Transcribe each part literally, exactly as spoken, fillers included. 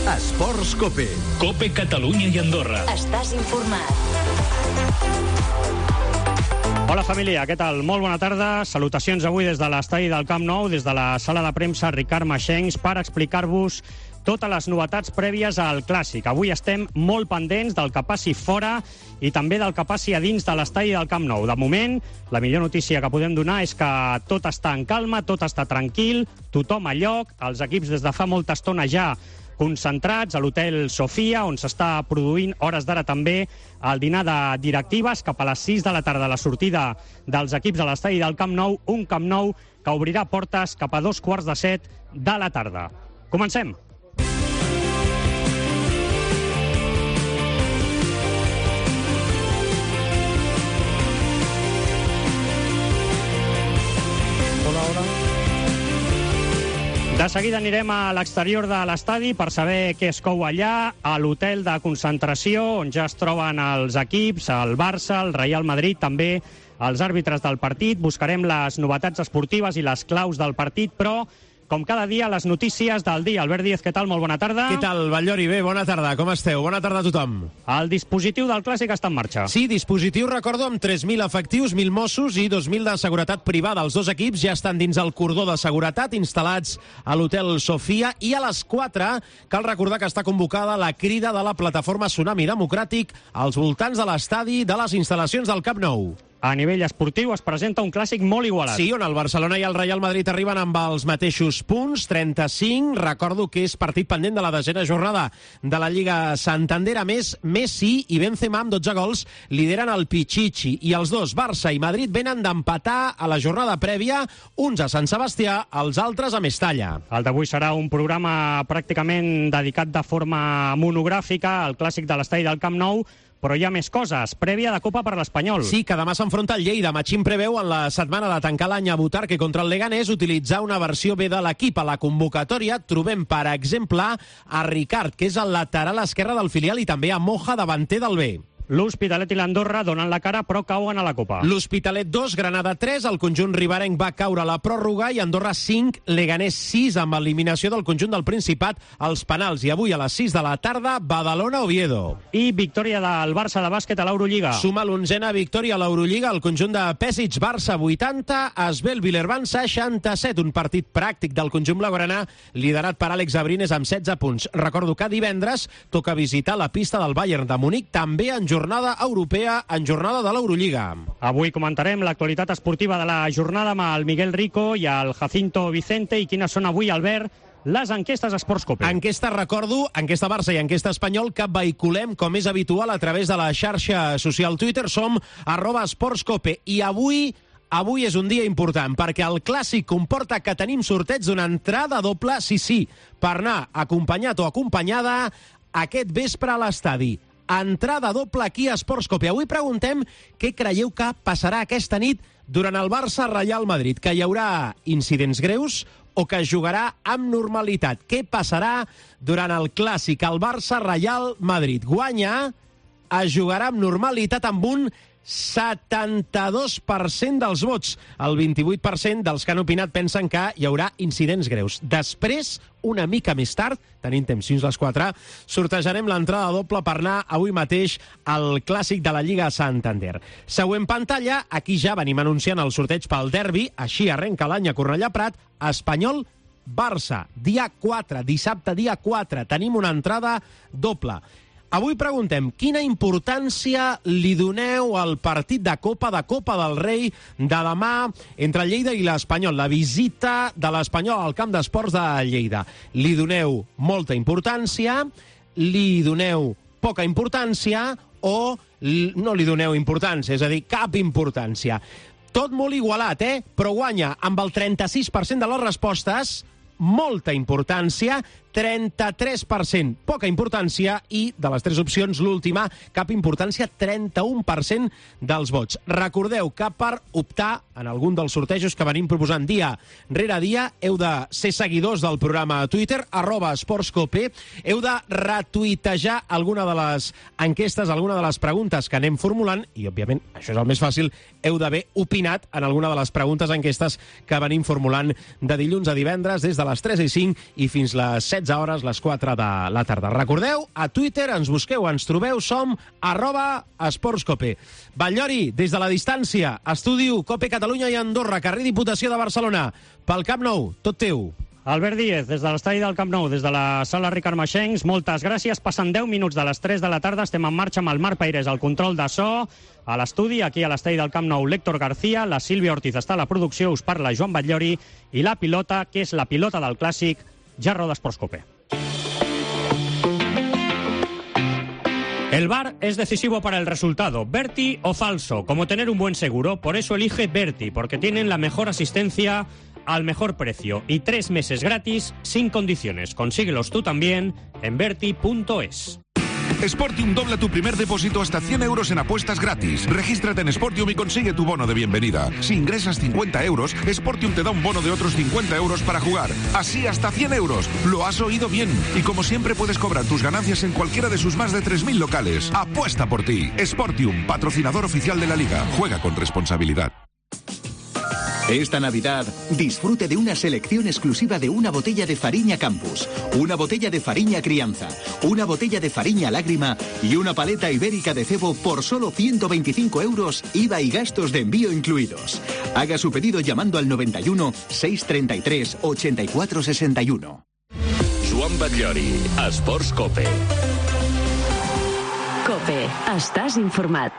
Esports Cope. Cope Catalunya i Andorra. Estàs informat. Hola família, què tal? Molt bona tarda. Salutacions avui des de l'estadi del Camp Nou, des de la sala de premsa Ricard Maxencs, per explicar-vos totes les novetats prèvies al Clàssic. Avui estem molt pendents del que passi fora i també del que passi a dins de l'estadi del Camp Nou. De moment, la millor notícia que podem donar és que tot està en calma, tot està tranquil, tothom a lloc, els equips des de fa molta estona ja concentrats a l'hotel Sofia, on s'està produint, hores d'ara també, el dinar de directives. Cap a les sis de la tarda, la sortida dels equips a l'estadi del Camp Nou, un Camp Nou que obrirà portes cap a dos quarts de set de la tarda. Comencem! De seguida anirem a l'exterior de l'estadi per saber què es cou allà, a l'hotel de concentració, on ja es troben els equips, el Barça, el Real Madrid, també els àrbitres del partit. Buscarem les novetats esportives i les claus del partit, però, com cada dia, les notícies del dia. Albert Díez, què tal? Molt bona tarda. Què tal, Batllori? Bé, bona tarda. Com esteu? Bona tarda a tothom. El dispositiu del Clàssic està en marxa. Sí, dispositiu, recordo, amb tres mil efectius, mil Mossos i dos mil de seguretat privada. Els dos equips ja estan dins el cordó de seguretat, instal·lats a l'hotel Sofia, i a les quatre cal recordar que està convocada la crida de la plataforma Tsunami Democràtic als voltants de l'estadi de les instal·lacions del Camp Nou. A nivell esportiu es presenta un Clàssic molt igualat. Sí, on el Barcelona i el Real Madrid arriben amb els mateixos punts, trenta-cinc. Recordo que és partit pendent de la desena jornada de la Lliga Santander. A més, Messi i Benzema amb dotze gols lideren el Pichichi. I els dos, Barça i Madrid, venen d'empatar a la jornada prèvia, uns a Sant Sebastià, els altres a Mestalla. El d'avui serà un programa pràcticament dedicat de forma monogràfica al Clàssic de l'estadi del Camp Nou, però hi ha més coses. Prèvia de Copa per l'Espanyol. Sí, que demà s'enfronta el Lleida. Machín preveu en la setmana de tancar l'any a Butarque contra el Leganés utilitzar una versió B de l'equip. A la convocatòria trobem, per exemple, a Ricard, que és el lateral esquerre del filial, i també a Moja, davanter del B. L'Hospitalet i l'Andorra donen la cara, però cauen a la Copa. L'Hospitalet dos, Granada tres, el conjunt riberenc va caure a la pròrroga, i Andorra cinc, Leganés sis, amb eliminació del conjunt del Principat als penals. I avui a les sis de la tarda, Badalona-Oviedo. I victòria del Barça de bàsquet a l'Eurolliga. Suma l'onzena victòria a l'Eurolliga, el conjunt de Pesic, Barça vuitanta, Asbel Villerban seixanta-set, un partit pràctic del conjunt blaugrana, liderat per Àlex Abrines amb setze punts. Recordo que divendres toca visitar la pista del Bayern de Munic, també en jornada europea, en jornada de l'Eurolliga. Avui comentarem l'actualitat esportiva de la jornada amb el Miguel Rico i el Jacinto Vicente. I quines són avui, Albert, les enquestes Esports Cope? Enquesta, recordo, enquesta Barça i enquesta Espanyol, que vehiculem, com és habitual, a través de la xarxa social Twitter. Som arroba Esports Cope. I avui... Avui és un dia important, perquè el Clàssic comporta que tenim sorteig d'una entrada doble, sí, sí, per anar acompanyat o acompanyada aquest vespre a l'estadi. Entrada doble aquí a Esports Cope. Avui preguntem què creieu que passarà aquesta nit durant el Barça-Real Madrid, que hi haurà incidents greus o que es jugarà amb normalitat. Què passarà durant el Clàssic? El Barça-Real Madrid guanya, es jugarà amb normalitat amb un setanta-dos per cent dels vots. El vint-i-vuit per cent dels que han opinat pensen que hi haurà incidents greus. Després, una mica més tard, tenim temps fins les quatre, sortejarem l'entrada doble per anar avui mateix al Clàssic de la Lliga Santander. Següent pantalla, aquí ja venim anunciant el sorteig pel derbi, així arrenca l'any a Cornellà Prat, Espanyol Barça, dia quatre, dissabte dia quatre, tenim una entrada doble. Avui preguntem, quina importància li doneu al partit de Copa, de Copa del Rei, de demà entre Lleida i l'Espanyol, la visita de l'Espanyol al camp d'esports de Lleida? Li doneu molta importància, li doneu poca importància o no li doneu importància, és a dir, cap importància? Tot molt igualat, eh? Però guanya amb el trenta-sis per cent de les respostes, molta importància, trenta-tres per cent poca importància, i de les tres opcions l'última, cap importància, trenta-un per cent dels vots. Recordeu que per optar en algun dels sortejos que venim proposant dia rere dia heu de ser seguidors del programa a Twitter, arroba esportscope, heu de retuitejar alguna de les enquestes, alguna de les preguntes que anem formulant, i òbviament això és el més fàcil, heu d'haver opinat en alguna de les preguntes enquestes que venim formulant de dilluns a divendres des de les tres i cinc i fins les set setze hores, les quatre de la tarda. Recordeu, a Twitter ens busqueu, ens trobeu, som arroba esportscope. Batllori, des de la distància, estudi u, Cope Catalunya i Andorra, carrer Diputació de Barcelona, pel Camp Nou, tot teu. Albert Díez, des de l'estadi del Camp Nou, des de la sala Ricard Maxencs, moltes gràcies. Passen deu minuts de les tres de la tarda, estem en marxa amb el Marc Peirés al control de so, a l'estudi, aquí a l'estadi del Camp Nou, l'Héctor García, la Sílvia Ortiz està a la producció, us parla Joan Batllori, i la pilota, que és la pilota del Clàssic, ja roda Esportscope. El V A R es decisivo para el resultado, Berti o falso, como tener un buen seguro, por eso elige Berti, porque tienen la mejor asistencia al mejor precio y tres meses gratis sin condiciones. Consíguelos tú también en berti punto es. Sportium dobla tu primer depósito hasta cien euros en apuestas gratis. Regístrate en Sportium y consigue tu bono de bienvenida. Si ingresas cincuenta euros, Sportium te da un bono de otros cincuenta euros para jugar. Así hasta cien euros. Lo has oído bien. Y como siempre puedes cobrar tus ganancias en cualquiera de sus más de tres mil locales. Apuesta por ti. Sportium, patrocinador oficial de la Liga. Juega con responsabilidad. Esta Navidad, disfrute de una selección exclusiva de una botella de Fariña Campus, una botella de Fariña Crianza, una botella de Fariña Lágrima y una paleta ibérica de cebo por solo ciento veinticinco euros, I V A y gastos de envío incluidos. Haga su pedido llamando al noventa y uno, seiscientos treinta y tres, ochenta y cuatro sesenta y uno. Joan Batllori, Esportscope. Cope, estàs informat.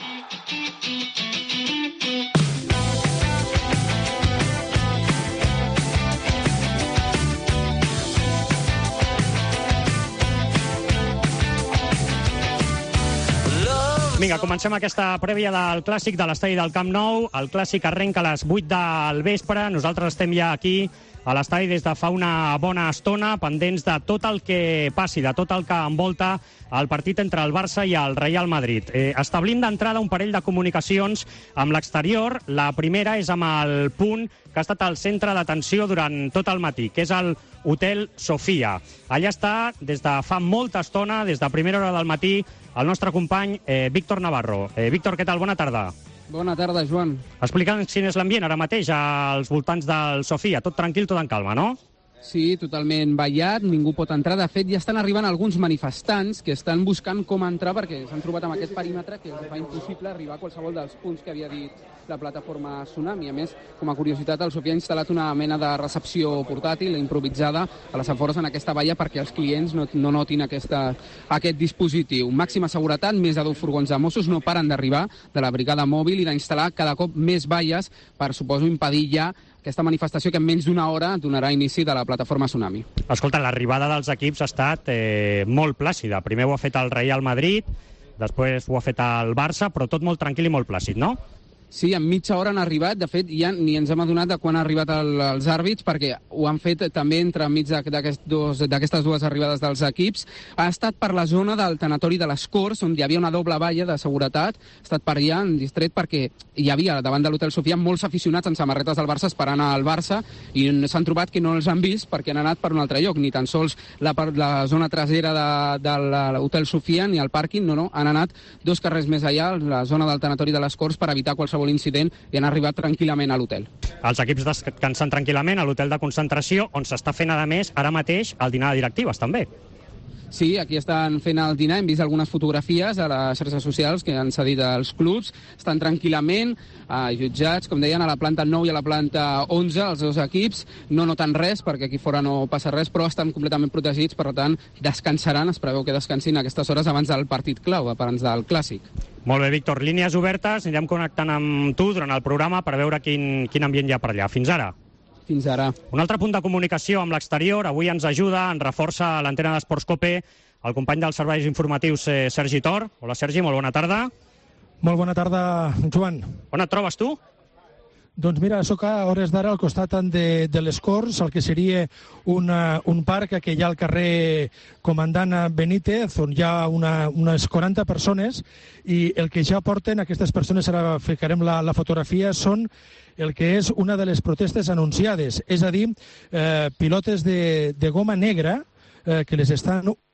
Vinga, comencem aquesta prèvia del Clàssic de l'estadi del Camp Nou. El Clàssic arrenca a les vuit del vespre. Nosaltres estem ja aquí a l'estadi des de fa una bona estona, pendents de tot el que passi, de tot el que envolta el partit entre el Barça i el Real Madrid. Eh, establim d'entrada un parell de comunicacions amb l'exterior. La primera és amb el punt que ha estat al centre d'atenció durant tot el matí, que és el Hotel Sofia. Allà està, des de fa molta estona, des de primera hora del matí, el nostre company eh, Víctor Navarro. Eh, Víctor, què tal? Bona tarda. Bona tarda, Joan. Explica'ns quin és l'ambient ara mateix als voltants del Sofia. Tot tranquil, tot en calma, no? Sí, totalment vallat, ningú pot entrar. De fet, ja estan arribant alguns manifestants que estan buscant com entrar perquè s'han trobat amb aquest perímetre que els fa impossible arribar a qualsevol dels punts que havia dit la plataforma Tsunami. A més, com a curiositat, el Sofia ha instal·lat una mena de recepció portàtil improvisada a les afores en aquesta valla perquè els clients no, no notin aquesta, aquest dispositiu. Màxima seguretat, més de deu furgons de Mossos no paren d'arribar de la brigada mòbil i d'instal·lar cada cop més valles per, suposo, impedir ja aquesta manifestació que en menys d'una hora donarà inici de la plataforma Tsunami. Escolta, l'arribada dels equips ha estat eh, molt plàcida. Primer ho ha fet el Real Madrid, després ho ha fet el Barça, però tot molt tranquil i molt plàcid, no? Sí, en mitja hora han arribat. De fet, ja ni ens hem adonat de quan han arribat el, els àrbits, perquè ho han fet també entre mig d'aquest dos, d'aquestes dues arribades dels equips. Ha estat per la zona del tanatori de les Corts, on hi havia una doble valla de seguretat. Ha estat per allà, en distret, perquè hi havia, davant de l'Hotel Sofia, molts aficionats en samarretes del Barça esperant al Barça, i s'han trobat que no els han vist perquè han anat per un altre lloc, ni tan sols la, la zona trasera de, de l'Hotel Sofia, ni el pàrquing, no, no, han anat dos carrers més allà, la zona del tanatori de les Corts, per evitar qualsevol incident, i han arribat tranquil·lament a l'hotel. Els equips descansen tranquil·lament a l'hotel de concentració, on s'està fent, a més, ara mateix, el dinar de directives, també. Sí, aquí estan fent el dinar, hem vist algunes fotografies a les xarxes socials que han cedit als clubs, estan tranquil·lament eh, jutjats, com deien, a la planta nou i a la planta onze, els dos equips, no noten res, perquè aquí fora no passa res, però estan completament protegits, per tant, descansaran, es preveu que descansin a aquestes hores abans del partit clau, abans del Clàssic. Molt bé, Víctor, línies obertes, anirem connectant amb tu durant el programa per veure quin, quin ambient hi ha per allà. Fins ara. Fins ara. Un altre punt de comunicació amb l'exterior. Avui ens ajuda, ens reforça l'antena d'Esportscope el company dels serveis informatius, eh, Sergi Tor. Hola, Sergi, molt bona tarda. Molt bona tarda, Joan. On et trobes tu? Doncs mira, sóc a hores d'ara al costat de, de les Corts, el que seria una, un parc que hi ha al carrer Comandant Benítez, on hi ha una, unes quaranta persones, i el que ja porten aquestes persones, ara ficarem la, la fotografia, són el que és una de les protestes anunciades, és a dir, eh, pilotes de, de goma negra eh, que les estan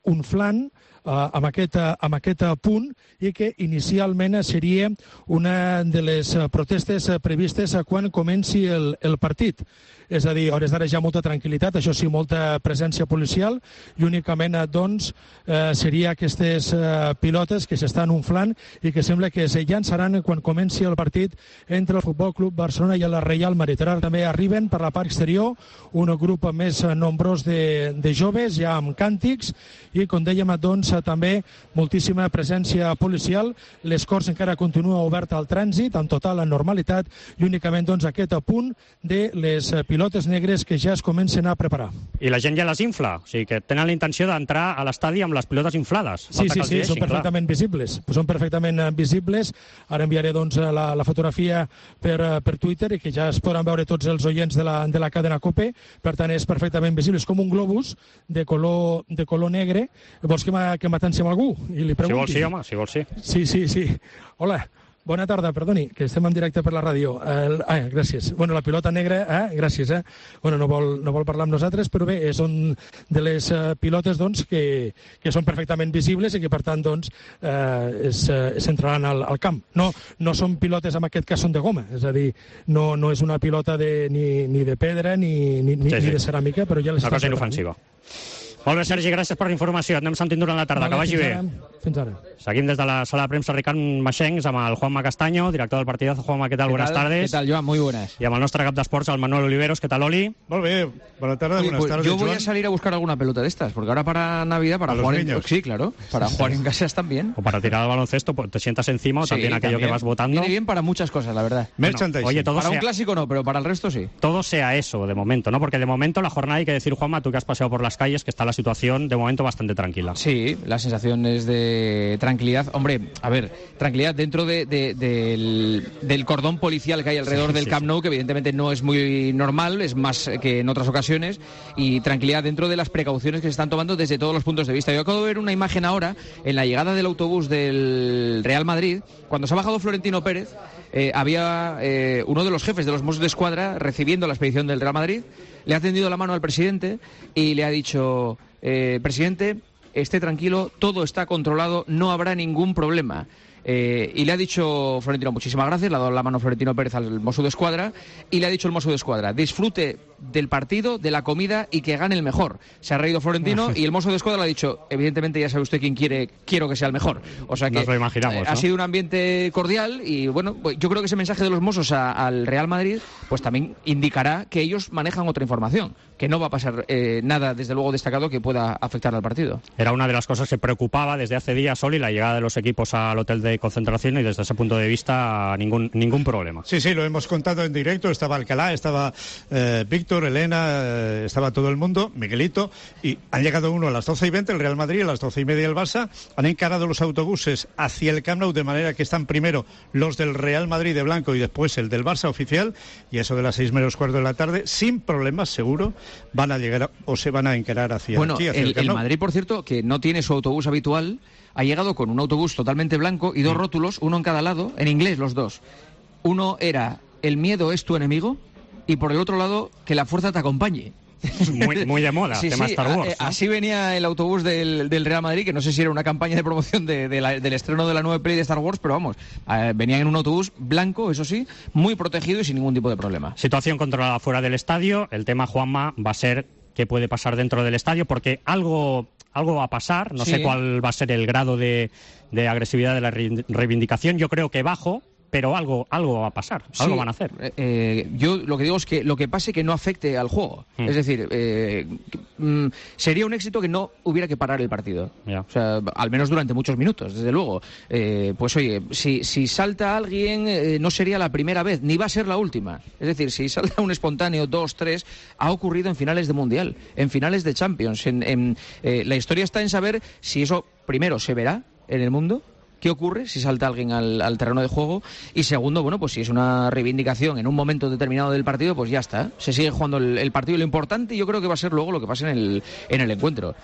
un flan Uh, amb, aquest, uh, amb aquest uh, punt i que inicialment seria una de les uh, protestes uh, previstes uh, quan comenci el, el partit. És a dir, a hores d'ara ja molta tranquil·litat, això sí, molta presència policial, i únicament uh, doncs uh, seria aquestes uh, pilotes que s'estan unflant i que sembla que es llançaran quan comenci el partit entre el Futbol Club Barcelona i el Real Madrid. Ara també arriben per la part exterior un grup més nombrós de, de joves, ja amb càntics, i com dèiem, doncs, també moltíssima presència policial. Les Corts encara continua oberta al trànsit, amb total normalitat, i únicament doncs, aquest punt de les pilotes negres que ja es comencen a preparar. I la gent ja les infla, o sigui que tenen la intenció d'entrar a l'estadi amb les pilotes inflades. Sí, sí, sí, són perfectament visibles. Són perfectament visibles. Ara enviaré doncs, la, la fotografia per, per Twitter i que ja es podran veure tots els oients de la, de la cadena COPE. Per tant, és perfectament visible. És com un globus de color, de color negre. Vols que m'atenci amb algú? I li pregunti. Si vols sí, home, si vols sí. Sí, sí, sí. Hola. Bona tarda, perdoni, que estem en directe per la ràdio. Eh, ah, gràcies. Bueno, la pilota negra, eh? Gràcies, eh? Bueno, no vol, no vol parlar amb nosaltres, però bé, són de les uh, pilotes, doncs, que, que són perfectament visibles i que, per tant, doncs, eh, s'entraran al, al camp. No, no són pilotes, en aquest cas, són de goma, és a dir, no, no és una pilota de, ni, ni de pedra ni, ni, sí, ni sí. de ceràmica, però ja les una cosa inofensiva. Molt bé, Sergi, gràcies per la informació. Et anem sentint durant la tarda. Vale, que vagi bé. Ara. Fins ara. Seguim des de la sala de premsa Ricard Maxencs amb el Juanma Castaño, director del partidazo. Juanma, ¿qué tal? Buenas tardes. ¿Qué tal, Joan? Muy buenas. Y amb el nostre cap d'esports, el Manuel Oliveros. ¿Qué tal, Oli? Molt bé. Buenas tardes, Oye, buenas pues tardes, yo voy Joan. a salir a buscar alguna pelota de estas, porque ahora para Navidad, para ¿A jugar los en... niños? Sí, claro. Para jugar en casa están bien. O para tirar al baloncesto, pues te sientas encima, o Sí, también aquello también. que vas votando. Viene bien para muchas cosas, la verdad. Merchandising. Bueno, oye, todo Para sea, un clásico no, pero para el resto sí. todo sea eso, de momento, ¿no? Porque de momento la jornada, hay que decir, Juanma, tú que has paseado por las calles, que está la situación, de momento, bastante tranquila. Sí, la sensación es de tranquilidad. Hombre, a ver, tranquilidad dentro de, de, del, del cordón policial que hay alrededor Sí, del sí, Camp Nou, que evidentemente no es muy normal, es más que en otras ocasiones, y tranquilidad dentro de las precauciones que se están tomando desde todos los puntos de vista. Yo acabo de ver una imagen ahora, en la llegada del autobús del Real Madrid, cuando se ha bajado Florentino Pérez, eh, había eh, uno de los jefes de los Mossos de Escuadra recibiendo la expedición del Real Madrid, le ha tendido la mano al presidente y le ha dicho, eh, presidente, esté tranquilo, todo está controlado, no habrá ningún problema. Eh, y le ha dicho Florentino, muchísimas gracias, le ha dado la mano Florentino Pérez al Mosso de Escuadra, y le ha dicho el Mosso de Escuadra, disfrute del partido, de la comida y que gane el mejor. Se ha reído Florentino y el Mosso de Escuadra le ha dicho, evidentemente ya sabe usted quién quiere, quiero que sea el mejor. O sea que Nos lo imaginamos, eh, ¿no? ha sido un ambiente cordial y bueno, pues yo creo que ese mensaje de los Mossos a- al Real Madrid pues también indicará que ellos manejan otra información, que no va a pasar eh, nada desde luego destacado que pueda afectar al partido. Era una de las cosas que preocupaba desde hace días, Oli, la llegada de los equipos al hotel de concentración, y desde ese punto de vista ningún ningún problema. Sí, sí, lo hemos contado en directo. Estaba Alcalá, estaba eh, Víctor, Elena, eh, estaba todo el mundo, Miguelito, y han llegado uno a las doce y veinte, el Real Madrid, a las doce y media el Barça. Han encarado los autobuses hacia el Camp Nou, de manera que están primero los del Real Madrid de blanco y después el del Barça oficial, y eso de las seis menos cuarto de la tarde, sin problemas, seguro, van a llegar a- o se van a encarar hacia Bueno, aquí, hacia el, el Camp el Nou. Madrid, por cierto, que no tiene su autobús habitual, ha llegado con un autobús totalmente blanco y dos Mm. rótulos, uno en cada lado, en inglés los dos. Uno era, el miedo es tu enemigo, y por el otro lado, que la fuerza te acompañe. Muy, muy de moda, Sí, tema sí, Star a- Wars, eh, ¿no? así venía el autobús del, del Real Madrid, que no sé si era una campaña de promoción de- de la- del estreno de la nueva peli de Star Wars, pero vamos, eh, venía en un autobús blanco, eso sí, muy protegido y sin ningún tipo de problema. Situación controlada fuera del estadio. El tema, Juanma, va a ser qué puede pasar dentro del estadio, porque algo, algo va a pasar. No Sí. sé cuál va a ser el grado de, de agresividad de la re- reivindicación. Yo creo que bajo, pero algo, algo va a pasar. Algo Sí, van a hacer. eh, eh, yo lo que digo es que lo que pase que no afecte al juego. Mm. Es decir, eh, mm, sería un éxito que no hubiera que parar el partido. Ya. O sea, al menos durante muchos minutos, desde luego. Eh, pues oye, si, si salta alguien, eh, no sería la primera vez, ni va a ser la última. Es decir, si salta un espontáneo, dos, tres, ha ocurrido en finales de Mundial, en finales de Champions. En, en, eh, la historia está en saber si eso, primero, se verá en el mundo. ¿Qué ocurre si salta alguien al, al terreno de juego? Y segundo, bueno, pues si es una reivindicación en un momento determinado del partido, pues ya está. Se sigue jugando el, el partido. Lo importante yo creo que va a ser luego lo que pase en el, en el encuentro.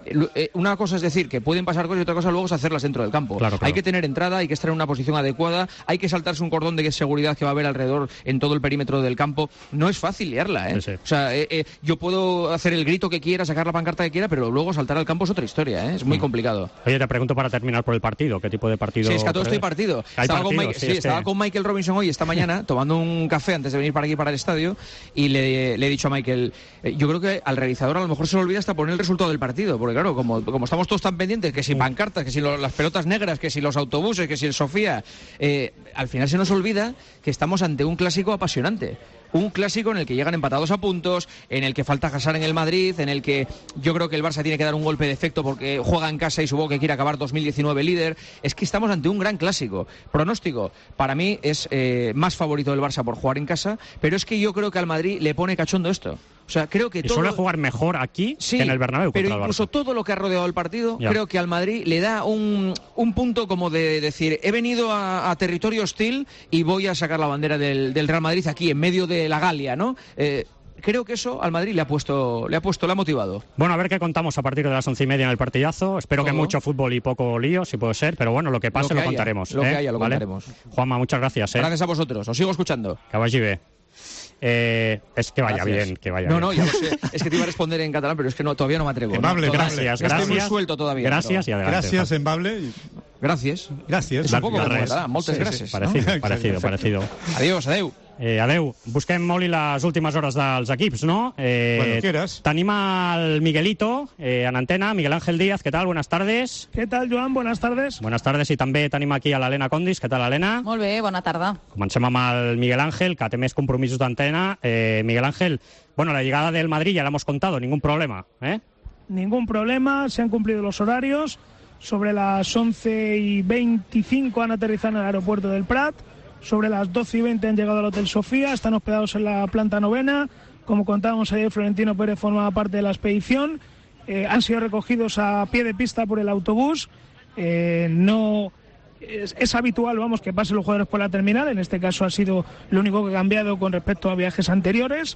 una cosa es decir que pueden pasar cosas y otra cosa luego es hacerlas dentro del campo. Claro, claro. Hay que tener entrada, hay que estar en una posición adecuada, hay que saltarse un cordón de seguridad que va a haber alrededor en todo el perímetro del campo. No es fácil liarla, ¿eh? Sí, sí. O sea, eh, eh, yo puedo hacer el grito que quiera, sacar la pancarta que quiera, pero luego saltar al campo es otra historia, ¿eh? Es muy mm. complicado. Oye, te pregunto para terminar por el partido, ¿qué tipo de partido? Sí, es que a todo estoy partido. Estaba, partido, con, Mike, sí, sí, es estaba que... con Michael Robinson hoy, esta mañana, tomando un café antes de venir para aquí, para el estadio, y le, le he dicho a Michael, eh, yo creo que al realizador a lo mejor se le olvida hasta poner el resultado del partido, porque claro, como, como estamos todos tan pendientes, que si pancartas, que si lo, las pelotas negras, que si los autobuses, que si el Sofía, eh, al final se nos olvida que estamos ante un clásico apasionante. Un clásico en el que llegan empatados a puntos, en el que falta Hazard en el Madrid, en el que yo creo que el Barça tiene que dar un golpe de efecto porque juega en casa y supongo que quiere acabar dos mil diecinueve líder. Es que estamos ante un gran clásico. Pronóstico, para mí es eh, más favorito del Barça por jugar en casa, pero es que yo creo que al Madrid le pone cachondo esto. O sea, creo que y todo... suele jugar mejor aquí sí, que en el Bernabéu. Pero incluso todo lo que ha rodeado el partido, ya. creo que al Madrid le da un, un punto como de decir, he venido a, a territorio hostil y voy a sacar la bandera del, del Real Madrid aquí, en medio de la Galia, ¿no? Eh, creo que eso al Madrid le ha puesto, le ha puesto, le ha motivado. Bueno, a ver qué contamos a partir de las once y media en el partidazo. Espero Todo. que mucho fútbol y poco lío, si puede ser, pero bueno, lo que pase lo, que lo haya, contaremos. Lo ¿eh? que haya, lo ¿Vale? contaremos. Juanma, muchas gracias. ¿eh? Gracias a vosotros, os sigo escuchando. Que vaya bien. Eh, es que vaya gracias. bien, que vaya no, bien. No, ya lo sé. Es que te iba a responder en catalán, pero es que no, todavía no me atrevo. Embable, ¿no? gracias, gracias. gracias. Estoy muy suelto todavía. Gracias pero... y adelante. Gracias, Embable. Gracias. Gracias. És un poco como català. Moltes sí, gràcies. Sí, parecido, no? parecido, parecido. Adiós, adeu. Eh, adeu. Busquem molt i les últimes hores dels equips, ¿no? Eh, Cuando quieras. Tenim al Miguelito eh, en antena, Miguel Ángel Díaz. ¿Qué tal? Buenas tardes. ¿Qué tal, Joan? Buenas tardes. Buenas tardes i també tenim aquí a l'Helena Condis. ¿Qué tal, Helena? Molt bé, bona tarda. Comencem amb el Miguel Ángel, que té més compromisos d'antena. Eh, Miguel Ángel, bueno, la llegada del Madrid ya la hemos contado, ningún problema, ¿eh? Ningún problema, se han cumplido los horarios. Sobre las once y veinticinco han aterrizado en el aeropuerto del Prat. Sobre las doce y veinte han llegado al Hotel Sofía. Están hospedados en la planta novena. Como contábamos ayer, Florentino Pérez formaba parte de la expedición. Eh, han sido recogidos a pie de pista por el autobús. Eh, no es, es habitual, vamos, que pasen los jugadores por la terminal. En este caso ha sido lo único que ha cambiado con respecto a viajes anteriores.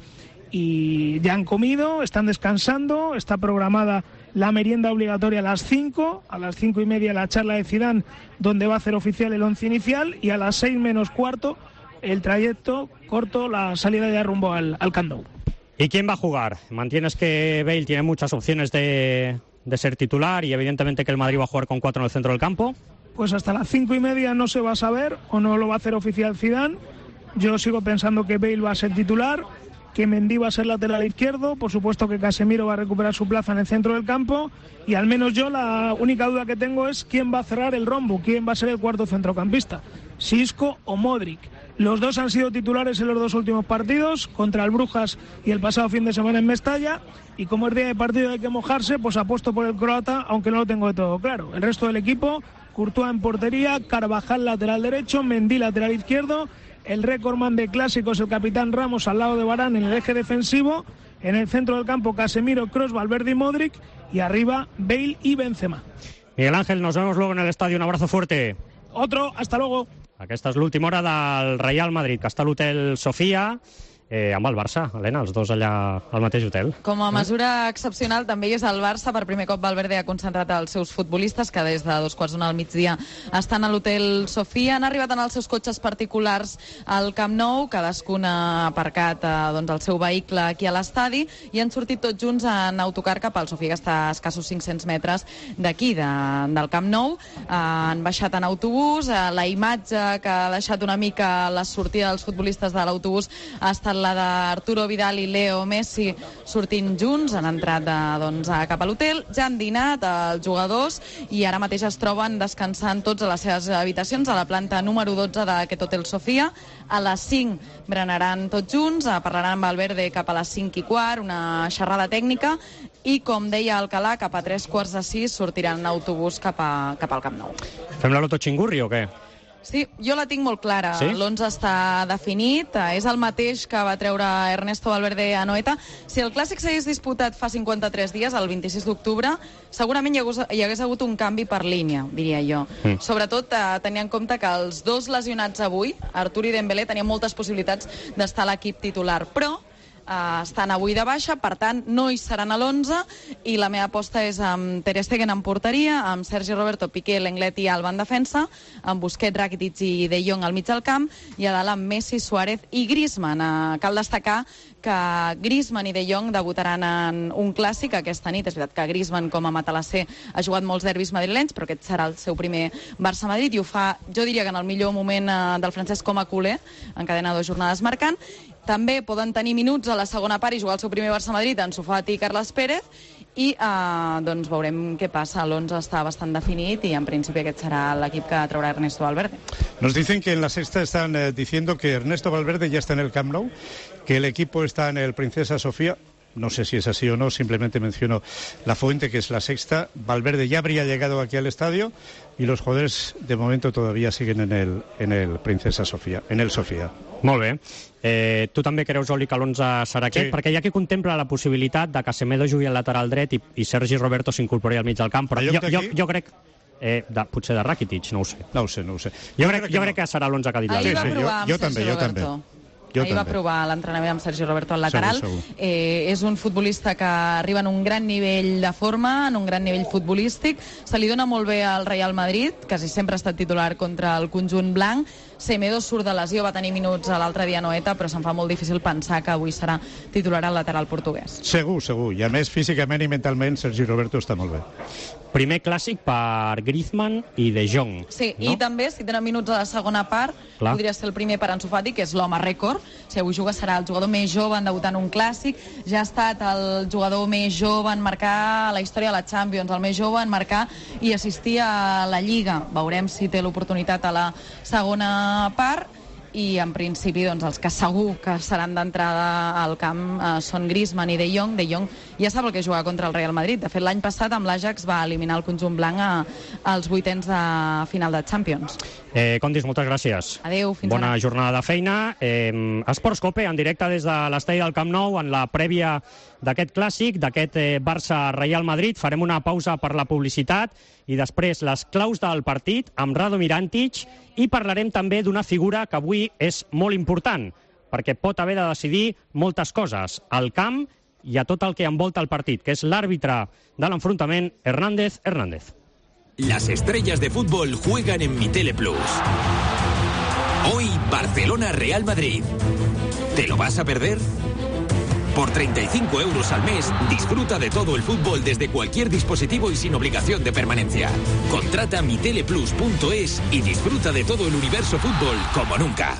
Y ya han comido, están descansando. Está programada la merienda obligatoria a las cinco, a las cinco y media la charla de Zidane, donde va a hacer oficial el once inicial, y a las seis menos cuarto el trayecto corto, la salida ya rumbo al, al Camp Nou. ¿Y quién va a jugar? Mantienes que Bale tiene muchas opciones de, de ser titular y evidentemente que el Madrid va a jugar con cuatro en el centro del campo. Pues hasta las cinco y media no se va a saber, o no lo va a hacer oficial Zidane. Yo sigo pensando que Bale va a ser titular, que Mendy va a ser lateral izquierdo, por supuesto que Casemiro va a recuperar su plaza en el centro del campo, y al menos yo la única duda que tengo es quién va a cerrar el rombo, quién va a ser el cuarto centrocampista, si Isco o Modric. Los dos han sido titulares en los dos últimos partidos, contra el Brujas y el pasado fin de semana en Mestalla, y como es día de partido hay que mojarse, pues apuesto por el croata, aunque no lo tengo de todo claro. El resto del equipo, Courtois en portería, Carvajal lateral derecho, Mendy lateral izquierdo, el récordman de clásicos, el capitán Ramos al lado de Varane en el eje defensivo, en el centro del campo Casemiro, Kroos, Valverde y Modric, y arriba Bale y Benzema. Miguel Ángel, nos vemos luego en el estadio, un abrazo fuerte. Otro, hasta luego. Aquesta és l'última hora del Real Madrid, que està a l'hotel Sofia, eh, amb el Barça, Helena, els dos allà al mateix hotel. Com a mesura excepcional també és el Barça. Per primer cop Valverde ha concentrat els seus futbolistes, que des de dos quarts d'una al migdia estan a l'hotel Sofia. Han arribat en els seus cotxes particulars al Camp Nou, cadascun ha aparcat eh, doncs, el seu vehicle aquí a l'estadi, i han sortit tots junts en autocar cap al Sofia, que està a escassos cinc-cents metres d'aquí, de, del Camp Nou. Eh, han baixat en autobús. Eh, la imatge que ha deixat una mica la sortida dels futbolistes de l'autobús ha estat la d'Arturo Vidal i Leo Messi sortint junts. Han entrat eh, doncs, cap a l'hotel, ja han dinat els jugadors i ara mateix es troben descansant tots a les seves habitacions a la planta número dotze d'aquest Hotel Sofia. A les cinc berenaran tots junts, eh, parlaran amb Valverde cap a les cinc i quart, una xerrada tècnica, i com deia Alcalá, cap a tres quarts de sis sortiran en autobús cap, a, cap al Camp Nou. Fem la loto xingurri o què? Sí, jo la tinc molt clara. Sí? L'onze està definit, és el mateix que va treure Ernesto Valverde a Anoeta. Si el Clàssic s'hagués disputat fa cinquanta-tres dies, el vint-i-sis d'octubre, segurament hi hagués, hi hagués hagut un canvi per línia, diria jo. Mm. Sobretot eh, tenint en compte que els dos lesionats avui, Artur i Dembélé, tenien moltes possibilitats d'estar a l'equip titular, però Uh, estan avui de baixa, per tant no hi seran a l'onze, i la meva aposta és amb Ter Stegen en porteria, amb Sergi Roberto, Piqué, Lenglet i Alba en defensa, amb Busquets, Rakitic i De Jong al mig del camp, i a dalt amb Messi, Suárez i Griezmann. Uh, cal destacar que Griezmann i De Jong debutaran en un clàssic aquesta nit. És veritat que Griezmann, com a matalasser, ha jugat molts derbis madrilenys, però aquest serà el seu primer Barça-Madrid, i ho fa, jo diria que en el millor moment uh, del francès com a culer, encadena dues jornades marcant. També poden tenir minuts a la segona part i jugar el seu primer Barça-Madrid, Ansu Fati i Carles Pérez, i eh, doncs veurem què passa. L'onze està bastant definit i en principi aquest serà l'equip que traurà Ernesto Valverde. Nos dicen que en la Sexta están eh, diciendo que Ernesto Valverde ya está en el Camp Nou, que el equipo está en el Princesa Sofía. No sé si es así o no, simplemente menciono la fuente, que es la Sexta. Valverde ya habría llegado aquí al estadio y los jugadores de momento todavía siguen en el, en el Princesa Sofía, en el Sofía. Molt bé. Eh, tu també creus, Oli, que l'onze serà aquest? Sí. Perquè hi ha qui contempla la possibilitat de que Semedo jugui al lateral dret i, i Sergi Roberto s'incorpori al mig del camp, però jo, jo, jo crec... Eh, de, potser de Rakitic, no ho sé. No ho sé, no ho sé. Jo, jo crec, crec, jo crec que, no. que serà l'onze que ha dit Ahir la va provar amb jo, jo Sergi també, Roberto. Jo també. Jo Ahir també. va provar l'entrenament amb Sergi Roberto al lateral. Segur, segur. Eh, és un futbolista que arriba en un gran nivell de forma, en un gran nivell futbolístic. Se li dona molt bé al Real Madrid, quasi sempre ha estat titular contra el conjunt blanc. Semedo surt de lesió, va tenir minuts l'altre dia a Noeta, però se'm fa molt difícil pensar que avui serà titular al lateral portuguès. Segur, segur. I a més, físicament i mentalment, Sergi Roberto està molt bé. Primer clàssic per Griezmann i De Jong. Sí, no? I també, si tenen minuts a la segona part, Clar. podria ser el primer per Ansu Fati, que és l'home rècord. Si avui juga serà el jugador més jove en debutar en un clàssic. Ja ha estat el jugador més jove en marcar a la història de la Champions, el més jove en marcar i assistir a la Lliga. Veurem si té l'oportunitat a la segona part. I en principi doncs, els que segur que seran d'entrada al camp eh, són Griezmann i De Jong. De Jong ja sap el que jugar contra el Real Madrid. De fet, l'any passat amb l'Ajax va eliminar el conjunt blanc a, als vuitens de final de Champions. Eh, Condis, moltes gràcies. Adéu, fins Bona ara. jornada de feina. Eh, Esports Cope, en directe des de l'estadi del Camp Nou, en la prèvia d'aquest clàssic, d'aquest eh, Barça-Real Madrid. Farem una pausa per la publicitat i després les claus del partit amb Radomir Antic, i parlarem també d'una figura que avui és molt important, perquè pot haver de decidir moltes coses al camp i a tot el que envolta el partit, que és l'àrbitre de l'enfrontament, Hernández Hernández. Las estrellas de fútbol juegan en Mi Tele Plus. Hoy Barcelona-Real Madrid. ¿Te lo vas a perder? Por treinta y cinco euros al mes, disfruta de todo el fútbol desde cualquier dispositivo y sin obligación de permanencia. Contrata mi tele plus punto es y disfruta de todo el universo fútbol como nunca.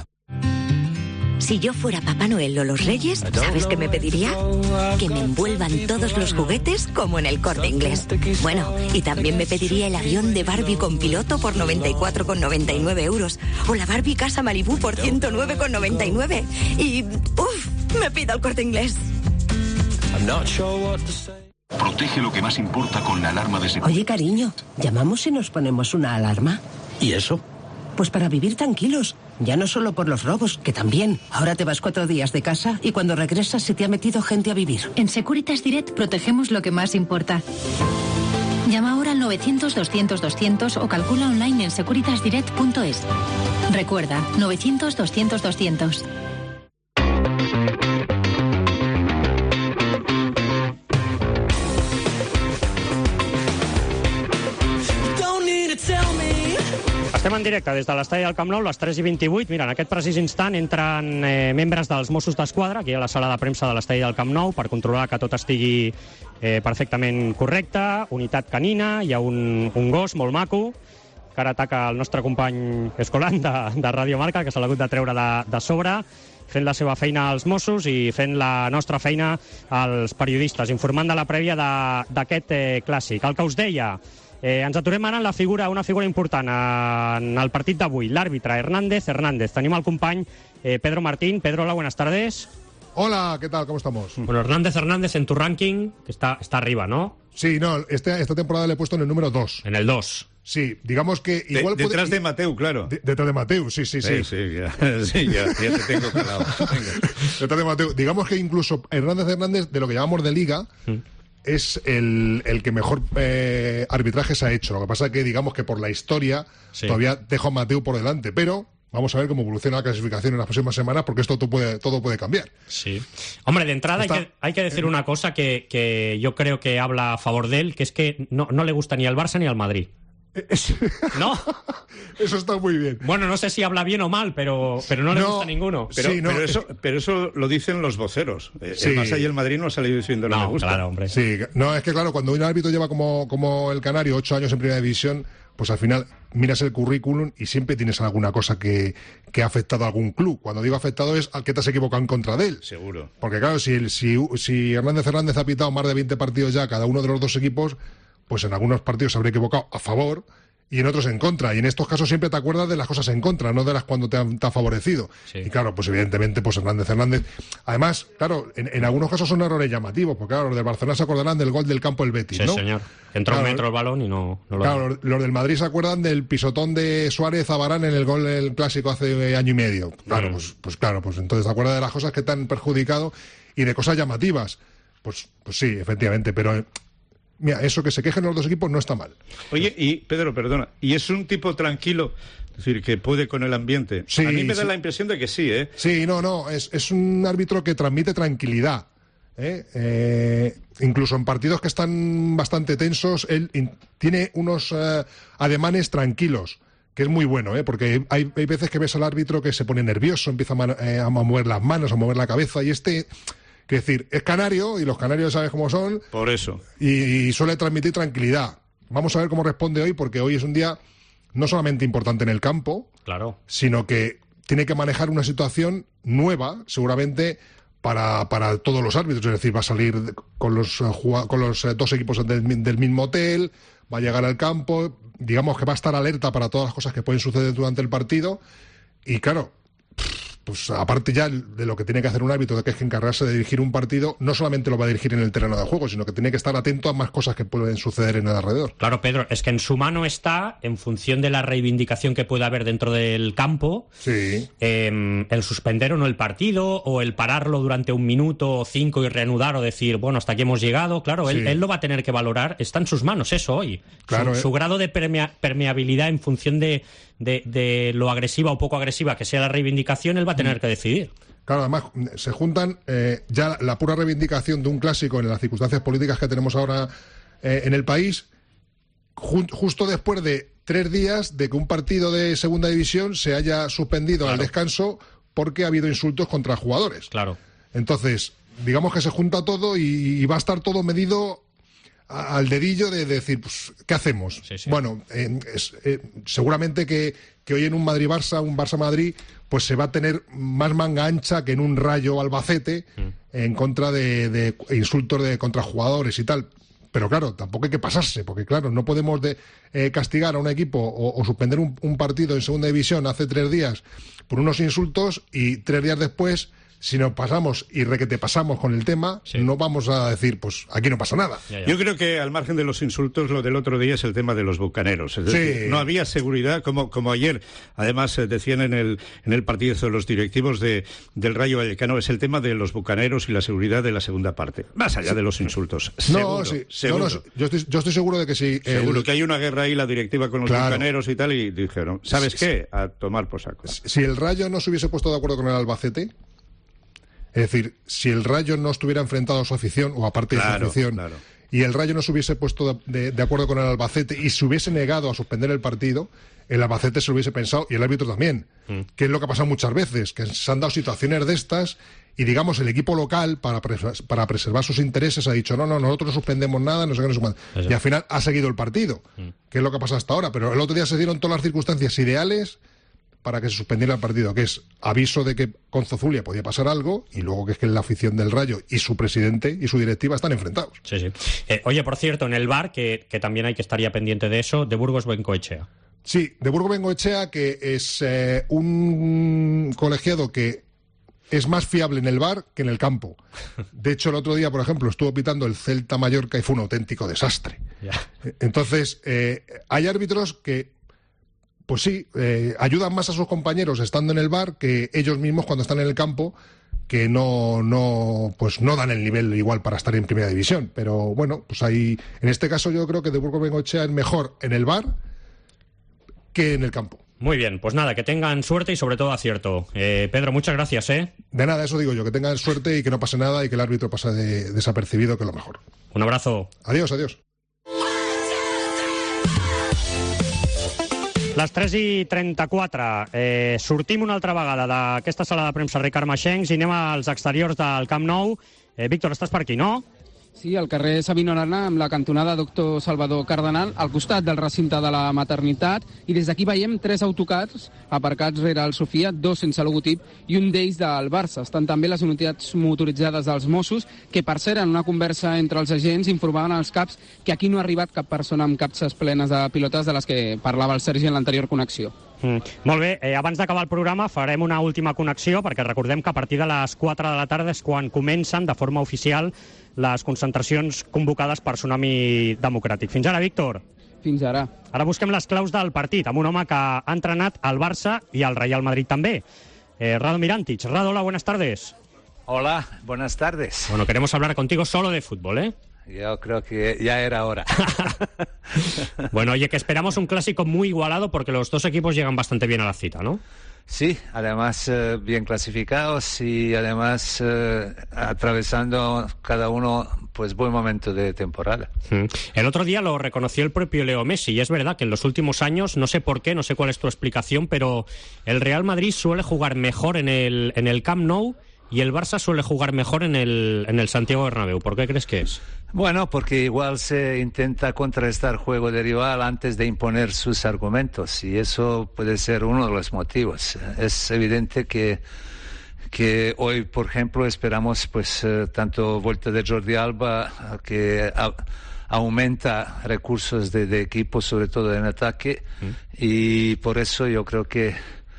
Si yo fuera Papá Noel o los Reyes, ¿sabes qué me pediría? Que me envuelvan todos los juguetes como en el Corte Inglés. Bueno, y también me pediría el avión de Barbie con piloto por noventa y cuatro con noventa y nueve euros. O la Barbie Casa Malibú por ciento nueve con noventa y nueve. Y, uff, me pido el Corte Inglés. Protege lo que más importa con la alarma de seguridad. Oye, cariño, ¿llamamos y nos ponemos una alarma? ¿Y eso? Pues para vivir tranquilos. Ya no solo por los robos, que también. Ahora te vas cuatro días de casa y cuando regresas se te ha metido gente a vivir. En Securitas Direct protegemos lo que más importa. Llama ahora al novecientos doscientos doscientos o calcula online en securitas direct punto es. Recuerda, novecientos doscientos doscientos. Estem en directe des de l'estadi del Camp Nou, les tres i vint-i-vuit. Mira, en aquest precís instant entren eh, membres dels Mossos d'Esquadra, aquí a la sala de premsa de l'estadi del Camp Nou, per controlar que tot estigui eh, perfectament correcte. Unitat canina, hi ha un, un gos molt maco, que ara ataca el nostre company Escolant de, de Radio Marca, que s'ha hagut de treure de, de sobre, fent la seva feina als Mossos i fent la nostra feina als periodistes, informant de la prèvia d'aquest eh, clàssic. El que us deia, Eh, ens aturem ara en la figura, una figura important en el partit d'avui, l'àrbitre Hernández Hernández. Tenim el company eh, Pedro Martín. Pedro, hola, buenas tardes. Hola, ¿qué tal? ¿Cómo estamos? Bueno, Hernández Hernández en tu ranking, que está, está arriba, ¿no? Sí, no, este, esta temporada le he puesto en el número dos. En el dos. Sí, digamos que igual de, detrás puede... de Mateu, claro. De, detrás de Mateu, sí, sí, sí. Sí, sí, ya, sí, ya, ya te tengo calado. Detrás de Mateu. Digamos que incluso Hernández Hernández, de lo que llamamos de liga, mm. es el, el que mejor eh, arbitrajes ha hecho. Lo que pasa es que, digamos que por la historia, sí. todavía dejo a Mateu por delante, pero... vamos a ver cómo evoluciona la clasificación en las próximas semanas, porque esto todo puede, todo puede cambiar. Sí. Hombre, de entrada Está... hay, que, hay que decir una cosa que, que yo creo que habla a favor de él, que es que no, no le gusta ni al Barça ni al Madrid. ¿No? Eso está muy bien. Bueno, no sé si habla bien o mal, pero, pero no le no, gusta ninguno. Pero, sí, no, pero, eso, pero eso lo dicen los voceros. Sí. El Barça y el Madrid no ha salido diciendo no, no me gusta. Claro, hombre. Sí, no, es que claro, cuando un árbitro lleva como, como el Canario ocho años en Primera División, pues al final miras el currículum y siempre tienes alguna cosa que, que ha afectado a algún club. Cuando digo afectado es al que te has equivocado en contra de él. Seguro. Porque claro, si, si, si Hernández Hernández ha pitado más de veinte partidos ya cada uno de los dos equipos, pues en algunos partidos se habría equivocado a favor y en otros en contra. Y en estos casos siempre te acuerdas de las cosas en contra, no de las cuando te ha, te ha favorecido. Sí. Y claro, pues evidentemente, pues Hernández Hernández. Además, claro, en, en algunos casos son errores llamativos, porque claro, los de Barcelona se acordarán del gol del campo del Betis, sí, ¿no? Sí, señor. Entró claro, un metro el balón y no, no lo Claro, los, los del Madrid se acuerdan del pisotón de Suárez a Varane en el gol del Clásico hace año y medio. Claro, mm. pues, pues claro, pues entonces te acuerdas de las cosas que te han perjudicado y de cosas llamativas. Pues, pues sí, efectivamente, pero... Mira, eso que se quejen los dos equipos no está mal. Oye, y Pedro, perdona, ¿y es un tipo tranquilo? Es decir, que puede con el ambiente. Sí, a mí me da sí. la impresión de que sí, ¿eh? Sí, no, no, es, es un árbitro que transmite tranquilidad. ¿eh? Eh, incluso en partidos que están bastante tensos, él in, tiene unos uh, ademanes tranquilos, que es muy bueno, ¿eh? Porque hay, hay veces que ves al árbitro que se pone nervioso, empieza a, man, eh, a mover las manos, a mover la cabeza, y este... Que decir, es canario y los canarios sabes cómo son. Por eso. Y, y suele transmitir tranquilidad. Vamos a ver cómo responde hoy, porque hoy es un día no solamente importante en el campo, claro, sino que tiene que manejar una situación nueva, seguramente, para, para todos los árbitros. Es decir, va a salir con los, con los dos equipos del, del mismo hotel, va a llegar al campo, digamos que va a estar alerta para todas las cosas que pueden suceder durante el partido. Y claro... Pues aparte ya de lo que tiene que hacer un árbitro, de que es que encargarse de dirigir un partido, no solamente lo va a dirigir en el terreno de juego, sino que tiene que estar atento a más cosas que pueden suceder en el alrededor. Claro, Pedro, es que en su mano está, en función de la reivindicación que pueda haber dentro del campo, sí. eh, el suspender o no el partido, o el pararlo durante un minuto o cinco y reanudar, o decir, bueno, hasta aquí hemos llegado. Claro, sí. él, él lo va a tener que valorar, está en sus manos eso hoy. Claro, su, eh. su grado de permea, permeabilidad en función de... De, de lo agresiva o poco agresiva que sea la reivindicación, él va a tener que decidir. Claro, además se juntan eh, ya la pura reivindicación de un clásico en las circunstancias políticas que tenemos ahora eh, en el país, ju justo después de tres días de que un partido de segunda división se haya suspendido claro. al descanso porque ha habido insultos contra jugadores. Claro. Entonces, digamos que se junta todo y, y va a estar todo medido al dedillo de decir, pues, ¿qué hacemos? Sí, sí. Bueno, eh, es, eh, seguramente que, que hoy en un Madrid-Barça, un Barça-Madrid, pues se va a tener más manga ancha que en un Rayo-Albacete mm. en contra de, de insultos de contra jugadores y tal. Pero claro, tampoco hay que pasarse, porque claro, no podemos de, eh, castigar a un equipo o, o suspender un, un partido en segunda división hace tres días por unos insultos y tres días después... Si nos pasamos y requete pasamos con el tema, sí. no vamos a decir, pues aquí no pasa nada. Ya, ya. Yo creo que al margen de los insultos, lo del otro día es el tema de los bucaneros. Es decir, sí. no había seguridad, como, como ayer, además eh, decían en el, en el partido de los directivos de, del Rayo Vallecano, es el tema de los bucaneros y la seguridad de la segunda parte. Más allá sí. de los insultos. Seguro, no, sí. seguro. No, no, yo, estoy, yo estoy seguro de que sí. Seguro el... que hay una guerra ahí, la directiva con los claro. bucaneros y tal, y dijeron, ¿sabes sí, qué? A tomar por saco. Si el Rayo no se hubiese puesto de acuerdo con el Albacete... Es decir, si el Rayo no estuviera enfrentado a su afición, o aparte claro, de su afición, claro. y el Rayo no se hubiese puesto de, de, de acuerdo con el Albacete y se hubiese negado a suspender el partido, el Albacete se lo hubiese pensado, y el árbitro también, mm. que es lo que ha pasado muchas veces, que se han dado situaciones de estas, y digamos, el equipo local, para, pres para preservar sus intereses, ha dicho, no, no, nosotros no suspendemos nada, no sé qué, no sé cuánto. Y al final ha seguido el partido, mm. que es lo que ha pasado hasta ahora, pero el otro día se dieron todas las circunstancias ideales para que se suspendiera el partido, que es aviso de que con Zozulia podía pasar algo, y luego que es que la afición del Rayo y su presidente y su directiva están enfrentados. Sí, sí. Eh, oye, por cierto, en el V A R, que, que también hay que estaría pendiente de eso, de Burgos Bengoechea. Sí, de Burgos Bengoechea, que es eh, un colegiado que es más fiable en el V A R que en el campo. De hecho, el otro día, por ejemplo, estuvo pitando el Celta Mallorca y fue un auténtico desastre. Yeah. Entonces, eh, hay árbitros que pues sí, eh, ayudan más a sus compañeros estando en el V A R que ellos mismos cuando están en el campo, que no, no, pues no dan el nivel igual para estar en primera división. Pero bueno, pues ahí, en este caso yo creo que de Burgos Bengoechea es mejor en el V A R que en el campo. Muy bien, pues nada, que tengan suerte y sobre todo acierto. Eh, Pedro, muchas gracias, ¿eh? De nada, eso digo yo, que tengan suerte y que no pase nada y que el árbitro pase de, desapercibido, que es lo mejor. Un abrazo. Adiós, adiós. Les tres i trenta-quatre. Eh, sortim una altra vegada d'aquesta sala de premsa Ricard Maxencs i anem als exteriors del Camp Nou. Eh, Víctor, estàs per aquí, no? Sí, al carrer Sabino Arana, amb la cantonada Doctor Salvador Cardenal, al costat del recinte de la maternitat, i des d'aquí veiem tres autocars aparcats rere el Sofia, dos sense logotip i un d'ells del Barça. Estan també les unitats motoritzades dels Mossos, que per cert, en una conversa entre els agents, informaven als caps que aquí no ha arribat cap persona amb capses plenes de pilotes de les que parlava el Sergi en l'anterior connexió. Mm. Molt bé, eh, abans d'acabar el programa farem una última connexió, perquè recordem que a partir de les quatre de la tarda és quan comencen de forma oficial les concentracions convocades per Tsunami Democràtic. Fins ara, Víctor. Fins ara. Ara busquem les claus del partit, amb un home que ha entrenat al Barça i al Real Madrid també. Eh, Rado Mirantic. Rado, hola, buenas tardes. Hola, buenas tardes. Bueno, queremos hablar contigo solo de fútbol, ¿eh? Yo creo que ya era hora. Bueno, oye, que esperamos un clásico muy igualado porque los dos equipos llegan bastante bien a la cita, ¿no? Sí, además eh, bien clasificados y además eh, atravesando cada uno pues buen momento de temporada. Mm. El otro día lo reconoció el propio Leo Messi y es verdad que en los últimos años, no sé por qué, no sé cuál es tu explicación, pero el Real Madrid suele jugar mejor en el, en el Camp Nou y el Barça suele jugar mejor en el, en el Santiago Bernabéu. ¿Por qué crees que es? Bueno, porque igual se intenta contrarrestar juego de rival antes de imponer sus argumentos y eso puede ser uno de los motivos. Es evidente que que hoy, por ejemplo, esperamos pues eh, tanto vuelta de Jordi Alba que a, aumenta recursos de, de equipo, sobre todo en ataque, mm. y por eso yo creo que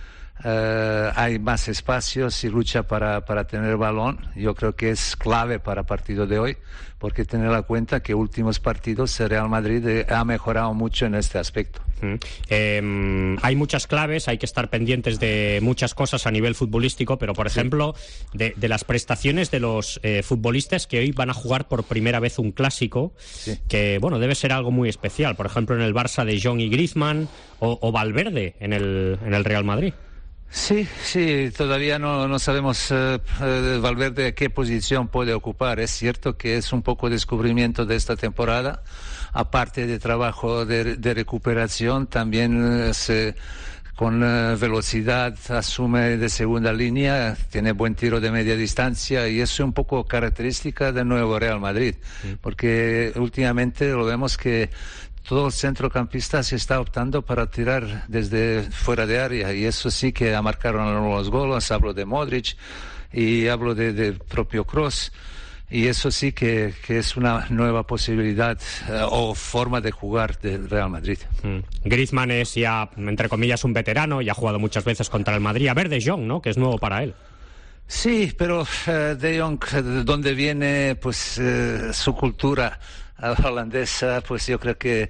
Uh, hay más espacios y lucha para, para tener balón. Yo creo que es clave para el partido de hoy, porque tener en cuenta que últimos partidos el Real Madrid ha mejorado mucho en este aspecto. Mm. Eh, hay muchas claves, hay que estar pendientes de muchas cosas a nivel futbolístico, pero por ejemplo, sí. de, de las prestaciones de los eh, futbolistas que hoy van a jugar por primera vez un clásico, sí. que bueno, debe ser algo muy especial. Por ejemplo, en el Barça de Jong y Griezmann o, o Valverde en el, en el Real Madrid. Sí, sí, todavía no, no sabemos uh, uh, Valverde qué posición puede ocupar. Es cierto que es un poco descubrimiento de esta temporada, aparte de trabajo de, de recuperación, también uh, se, con uh, velocidad asume de segunda línea, tiene buen tiro de media distancia y eso es un poco característica del nuevo Real Madrid, sí. porque últimamente lo vemos que todo el centrocampista se está optando para tirar desde fuera de área y eso sí que marcaron los goles. Hablo de Modric y hablo de, de propio Kroos y eso sí que, que es una nueva posibilidad uh, o forma de jugar del Real Madrid. Mm. Griezmann es ya, entre comillas, un veterano y ha jugado muchas veces contra el Madrid. A ver de Jong, ¿no? Que es nuevo para él. Sí, pero uh, De Jong, de donde viene pues uh, su cultura holandesa, pues yo creo que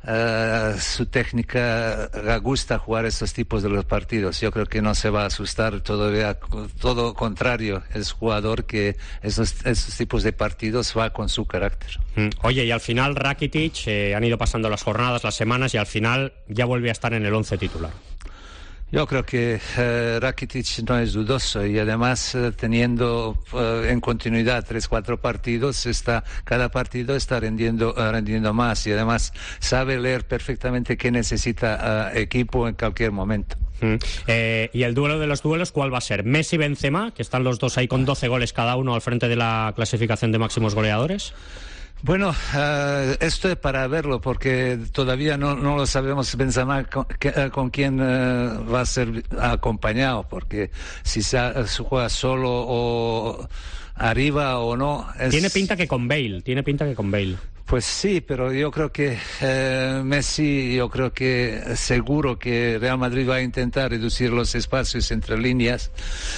uh, su técnica le gusta jugar estos tipos de los partidos. Yo creo que no se va a asustar todavía, todo contrario, es jugador que esos, esos tipos de partidos va con su carácter. Mm. Oye, y al final Rakitic, eh, han ido pasando las jornadas, las semanas y al final ya vuelve a estar en el once titular. Yo creo que uh, Rakitic no es dudoso y además uh, teniendo uh, en continuidad tres, cuatro partidos, está, cada partido está rendiendo, uh, rendiendo más y además sabe leer perfectamente qué necesita uh, equipo en cualquier momento. Mm. Eh, y el duelo de los duelos, ¿cuál va a ser? ¿Messi-Benzema, que están los dos ahí con doce goles cada uno al frente de la clasificación de máximos goleadores? Bueno, uh, esto es para verlo porque todavía no, no lo sabemos Benzema con, que, con quién uh, va a ser acompañado, porque si se, se juega solo o arriba o no. Es... Tiene pinta que con Bale, tiene pinta que con Bale. Pues sí, pero yo creo que eh, Messi, yo creo que seguro que Real Madrid va a intentar reducir los espacios entre líneas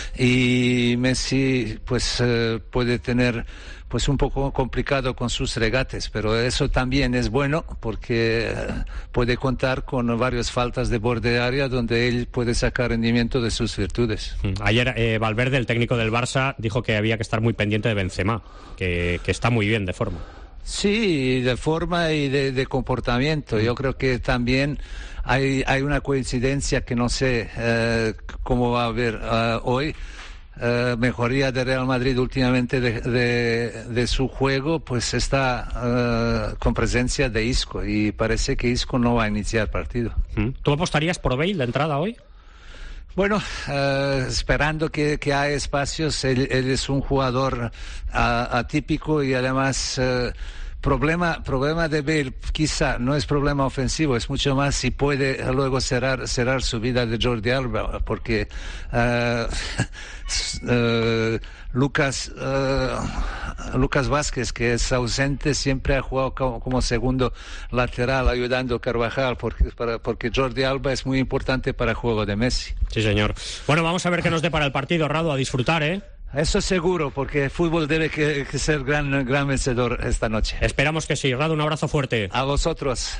y Messi pues eh, puede tener pues un poco complicado con sus regates, pero eso también es bueno porque puede contar con varias faltas de borde de área donde él puede sacar rendimiento de sus virtudes. Ayer eh, Valverde, el técnico del Barça, dijo que había que estar muy pendiente de Benzema, que, que está muy bien de forma. Sí, de forma y de, de comportamiento. Yo creo que también hay, hay una coincidencia que no sé eh, cómo va a haber uh, hoy. Uh, mejoría de Real Madrid últimamente de, de, de su juego, pues está uh, con presencia de Isco, y parece que Isco no va a iniciar partido. ¿Tú apostarías por Bale de entrada hoy? Bueno, uh, esperando que, que haya espacios. Él, él es un jugador uh, atípico y además uh, problema problema de Bale quizá no es problema ofensivo, es mucho más si puede luego cerrar cerrar su vida de Jordi Alba, porque uh, uh, Lucas uh, Lucas Vázquez, que es ausente, siempre ha jugado como, como segundo lateral ayudando a Carvajal, porque, para, porque Jordi Alba es muy importante para el juego de Messi. Sí, señor. Bueno, vamos a ver qué nos depara el partido, Rado, a disfrutar, ¿eh? Eso seguro, porque el fútbol debe que, que ser gran, gran vencedor esta noche. Esperamos que sí. Rado, un abrazo fuerte. A vosotros.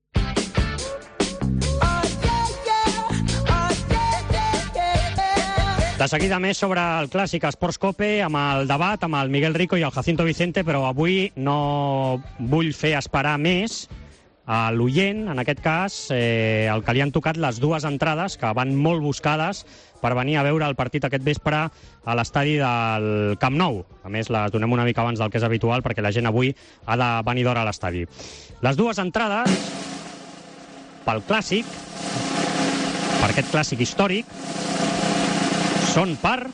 De seguida més sobre el clàssic Esports Cope, amb el debat, amb el Miguel Rico i el Jacinto Vicente, però avui no vull fer esperar més a l'oient, en aquest cas, eh, el que li han tocat les dues entrades, que van molt buscades per venir a veure el partit aquest vespre a l'estadi del Camp Nou. A més, les donem una mica abans del que és habitual, perquè la gent avui ha de venir d'hora a l'estadi. Les dues entrades pel clàssic, per aquest clàssic històric, són per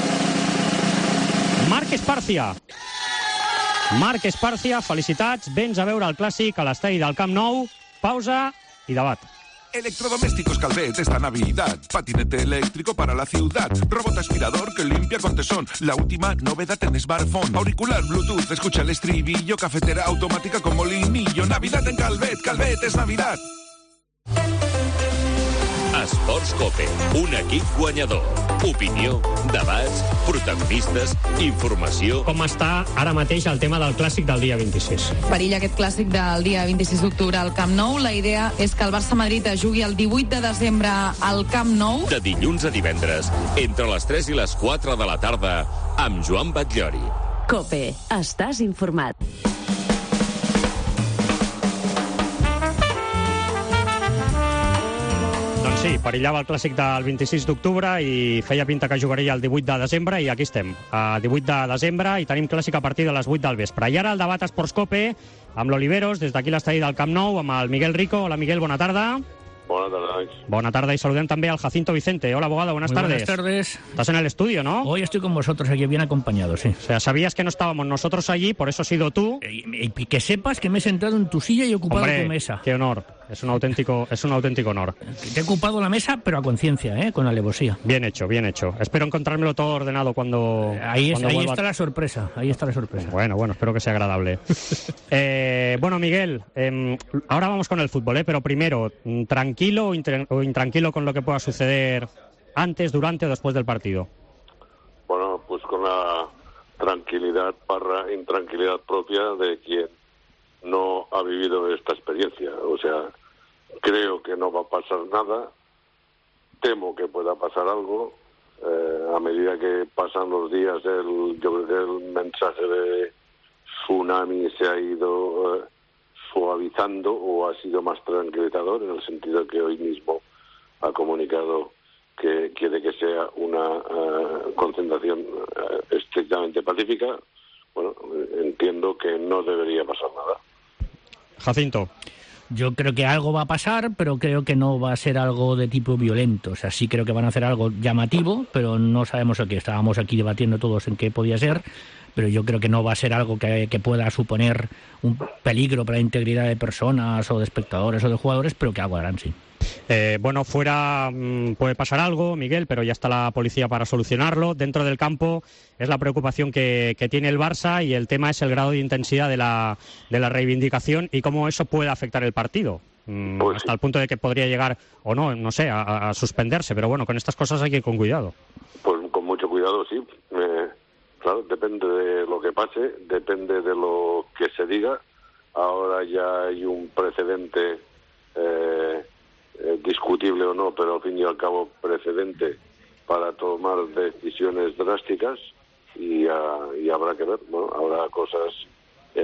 Marc Esparcia. Marc Esparcia, felicitats, vens a veure el clàssic a l'estadi del Camp Nou. Pausa i debat. Electrodomésticos Calvet esta Navidad. Patinete eléctrico para la ciudad. Robot aspirador que limpia con tesón. La última novedad en smartphone. Auricular Bluetooth, escucha el estribillo. Cafetera automática con molinillo. Navidad en Calvet. Calvet es Navidad. Esports Cope, un equip guanyador. Opinió, debats, protagonistes, informació... Com està ara mateix el tema del clàssic del dia vint-i-sis? Perilla aquest clàssic del dia vint-i-sis d'octubre al Camp Nou. La idea és que el Barça-Madrid es jugui el divuit de desembre al Camp Nou. De dilluns a divendres, entre les tres i les quatre de la tarda, amb Joan Batllori. Cope, estàs informat. Sí, perillava el clàssic del vint-i-sis d'octubre i feia pinta que jugaria el divuit de desembre, i aquí estem, a divuit de desembre, i tenim clàssic a partir de les vuit del vespre. I ara el debat Esports Cope amb l'Oliveros, des d'aquí l'estadi del Camp Nou, amb el Miguel Rico. Hola, Miguel, bona tarda. Buenas tardes. Buena tarde, y saluden también al Jacinto Vicente. Hola, abogado, buenas Muy tardes. Buenas tardes. Estás en el estudio, ¿no? Hoy estoy con vosotros aquí, bien acompañado, sí. O sea, sabías que no estábamos nosotros allí, por eso has sido tú. Y, y que sepas que me he sentado en tu silla y he ocupado Hombre, tu mesa. Qué honor. Es un auténtico, es un auténtico honor. Te he ocupado la mesa, pero a conciencia, ¿eh? Con alevosía. Bien hecho, bien hecho. Espero encontrármelo todo ordenado cuando... Ahí, es, cuando ahí vuelva... está la sorpresa, ahí está la sorpresa. Bueno, bueno, espero que sea agradable. eh, bueno, Miguel, eh, ahora vamos con el fútbol, ¿eh? Pero primero, ¿tranquilo o, intra- o intranquilo con lo que pueda suceder antes, durante o después del partido? Bueno, pues con la tranquilidad barra intranquilidad propia de quien no ha vivido esta experiencia. O sea, creo que no va a pasar nada, temo que pueda pasar algo. Eh, a medida que pasan los días, el, yo creo que el mensaje de tsunami se ha ido eh, suavizando o ha sido más tranquilizador, en el sentido que hoy mismo ha comunicado que quiere que sea una uh, concentración uh, estrictamente pacífica. Bueno, entiendo que no debería pasar nada. Jacinto. Yo creo que algo va a pasar, pero creo que no va a ser algo de tipo violento. O sea, sí creo que van a hacer algo llamativo, pero no sabemos a qué. Estábamos aquí debatiendo todos en qué podía ser, pero yo creo que no va a ser algo que, que pueda suponer un peligro para la integridad de personas o de espectadores o de jugadores, pero que algo harán, sí. Eh, bueno, fuera mmm, puede pasar algo, Miguel, pero ya está la policía para solucionarlo. Dentro del campo es la preocupación que, que tiene el Barça, y el tema es el grado de intensidad de la, de la reivindicación y cómo eso puede afectar el partido. Mm, pues hasta sí. El punto de que podría llegar, o no, no sé, a, a suspenderse. Pero bueno, con estas cosas hay que ir con cuidado. Pues con mucho cuidado, sí. Eh, claro, depende de lo que pase, depende de lo que se diga. Ahora ya hay un precedente... Eh, Eh, discutible o no, pero al fin y al cabo precedente para tomar decisiones drásticas, y, uh, y habrá que ver. Bueno, habrá cosas eh,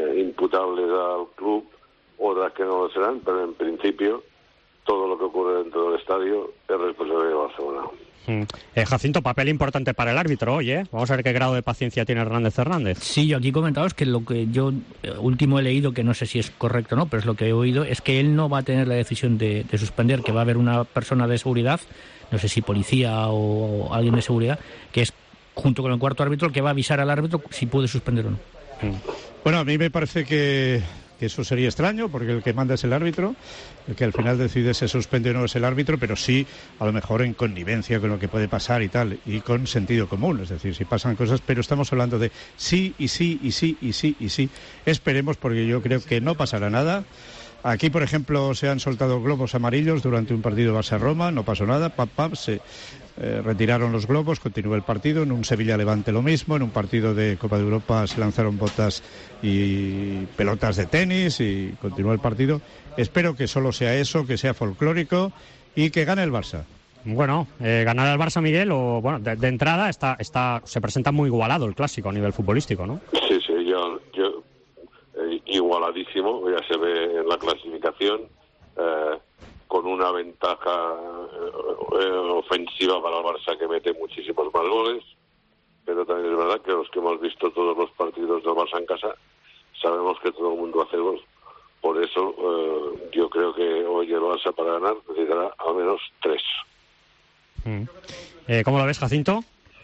eh, imputables al club, otras que no lo serán, pero en principio todo lo que ocurre dentro del estadio es responsabilidad de Barcelona. Mm. Eh, Jacinto, papel importante para el árbitro hoy, ¿eh? Vamos a ver qué grado de paciencia tiene Hernández Hernández. Sí, yo aquí comentaos que lo que yo eh, último he leído, que no sé si es correcto o no, pero es lo que he oído, es que él no va a tener la decisión de, de suspender, que va a haber una persona de seguridad, no sé si policía o, o alguien de seguridad, que es junto con el cuarto árbitro el que va a avisar al árbitro si puede suspender o no. Mm. Bueno, a mí me parece que... que eso sería extraño, porque el que manda es el árbitro, el que al final decide si suspende o no es el árbitro, pero sí, a lo mejor en connivencia con lo que puede pasar y tal, y con sentido común, es decir, si pasan cosas, pero estamos hablando de sí, y sí, y sí, y sí, y sí. Esperemos, porque yo creo que no pasará nada. Aquí, por ejemplo, se han soltado globos amarillos durante un partido Barça-Roma, no pasó nada, pam, pam, se eh, retiraron los globos, continuó el partido. En un Sevilla-Levante lo mismo, en un partido de Copa de Europa se lanzaron botas y pelotas de tenis y continuó el partido. Espero que solo sea eso, que sea folclórico y que gane el Barça. Bueno, eh, ganar al Barça, Miguel, o bueno, de, de entrada está, está, se presenta muy igualado el clásico a nivel futbolístico, ¿no? Sí, sí, yo... yo... igualadísimo, ya se ve en la clasificación, eh, con una ventaja eh, ofensiva para el Barça, que mete muchísimos más goles, pero también es verdad que los que hemos visto todos los partidos del Barça en casa sabemos que todo el mundo hace goles. Por eso eh, yo creo que hoy el Barça, para ganar, necesitará al menos tres. Mm. Eh, ¿Cómo lo ves, Jacinto?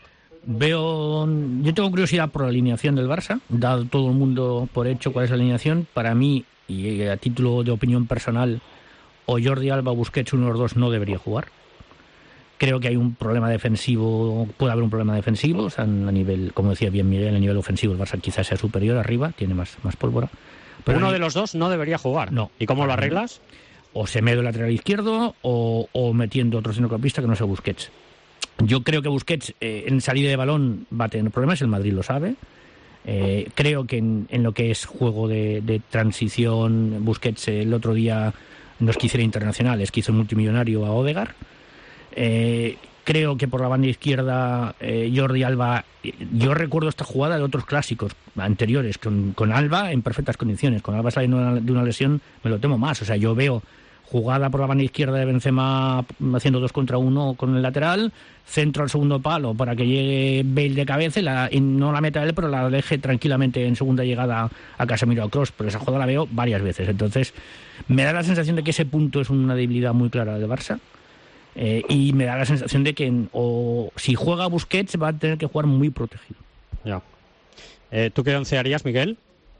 Veo, yo tengo curiosidad por la alineación del Barça, dado todo el mundo por hecho cuál es la alineación. Para mí, y a título de opinión personal, o Jordi Alba o Busquets, uno de los dos, no debería jugar. Creo que hay un problema defensivo, puede haber un problema defensivo, o sea, a nivel, como decía bien Miguel, a nivel ofensivo el Barça quizás sea superior arriba, tiene más, más pólvora. Pero uno de los dos no debería jugar. No. ¿Y cómo lo arreglas? O Semedo lateral izquierdo, o, o metiendo otro centrocampista que no sea Busquets. Yo creo que Busquets eh, en salida de balón va a tener problemas, el Madrid lo sabe. Eh, creo que en, en lo que es juego de, de transición, Busquets eh, el otro día no es que hiciera internacionales, que hizo el multimillonario a Odegaard. Eh, creo que por la banda izquierda eh, Jordi Alba, yo recuerdo esta jugada de otros clásicos anteriores, con, con Alba en perfectas condiciones. Con Alba saliendo de una, de una lesión me lo temo más, o sea, yo veo jugada por la banda izquierda de Benzema haciendo dos contra uno con el lateral, centro al segundo palo para que llegue Bale de cabeza y, la, y no la meta él, pero la deje tranquilamente en segunda llegada a Casemiro a Kroos. Pero esa jugada la veo varias veces. Entonces me da la sensación de que ese punto es una debilidad muy clara de Barça, eh, y me da la sensación de que o si juega Busquets va a tener que jugar muy protegido. Ya. Eh, ¿Tú qué once harías, Miguel?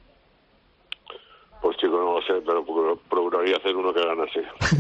Pues chico, no lo sé, pero procuraría hacer uno que ganase.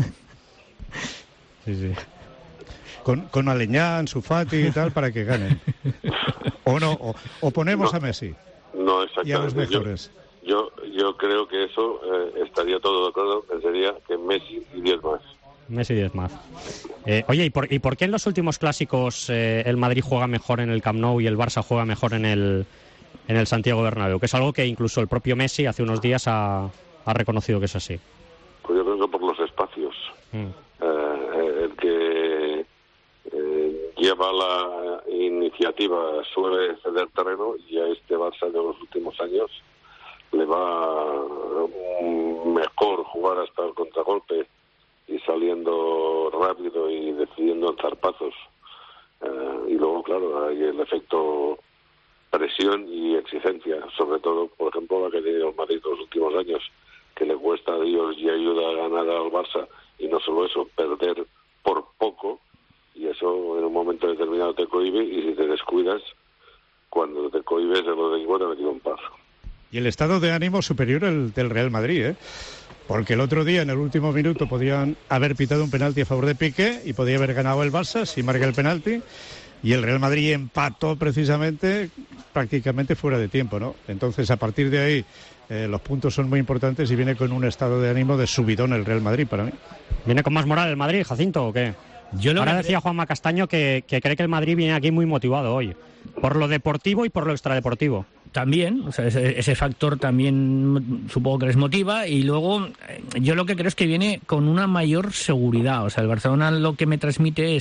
Sí, sí. Con, con Aleñá, Ansu Fati y tal, para que ganen. O no, o, o ponemos no, a Messi. No, exactamente. Y a los mejores. Yo, yo, yo creo que eso eh, estaría todo de acuerdo, que sería que Messi y diez más. Messi y diez más. Eh, oye, ¿y por, ¿y por qué en los últimos clásicos eh, el Madrid juega mejor en el Camp Nou y el Barça juega mejor en el... en el Santiago Bernabéu, que es algo que incluso el propio Messi hace unos días ha, ha reconocido que es así? Pues yo creo que por los espacios. Mm. Eh, el que eh, lleva la iniciativa suele ceder terreno, y a este Barça de los últimos años le va mejor jugar hasta el contragolpe y saliendo rápido y decidiendo en zarpazos. Eh, y luego, claro, hay el efecto presión y exigencia, sobre todo, por ejemplo, la que ha tenido el Madrid en los últimos años, que le cuesta a Dios y ayuda a ganar al Barça, y no solo eso, perder por poco, y eso en un momento determinado te cohíbe, y si te descuidas, cuando te cohibes el otro equipo te ha metido un par. Y el estado de ánimo superior al del Real Madrid, ¿eh? Porque el otro día, en el último minuto, podían haber pitado un penalti a favor de Piqué y podía haber ganado el Barça si marca el penalti. Y el Real Madrid empató precisamente prácticamente fuera de tiempo, ¿no? Entonces, a partir de ahí, eh, los puntos son muy importantes y viene con un estado de ánimo de subidón el Real Madrid para mí. ¿Viene con más moral el Madrid, Jacinto, o qué? Yo lo Ahora que decía Juanma Castaño que, que cree que el Madrid viene aquí muy motivado hoy, por lo deportivo y por lo extradeportivo. También, o sea, ese, ese factor también supongo que les motiva, y luego yo lo que creo es que viene con una mayor seguridad. O sea, el Barcelona lo que me transmite es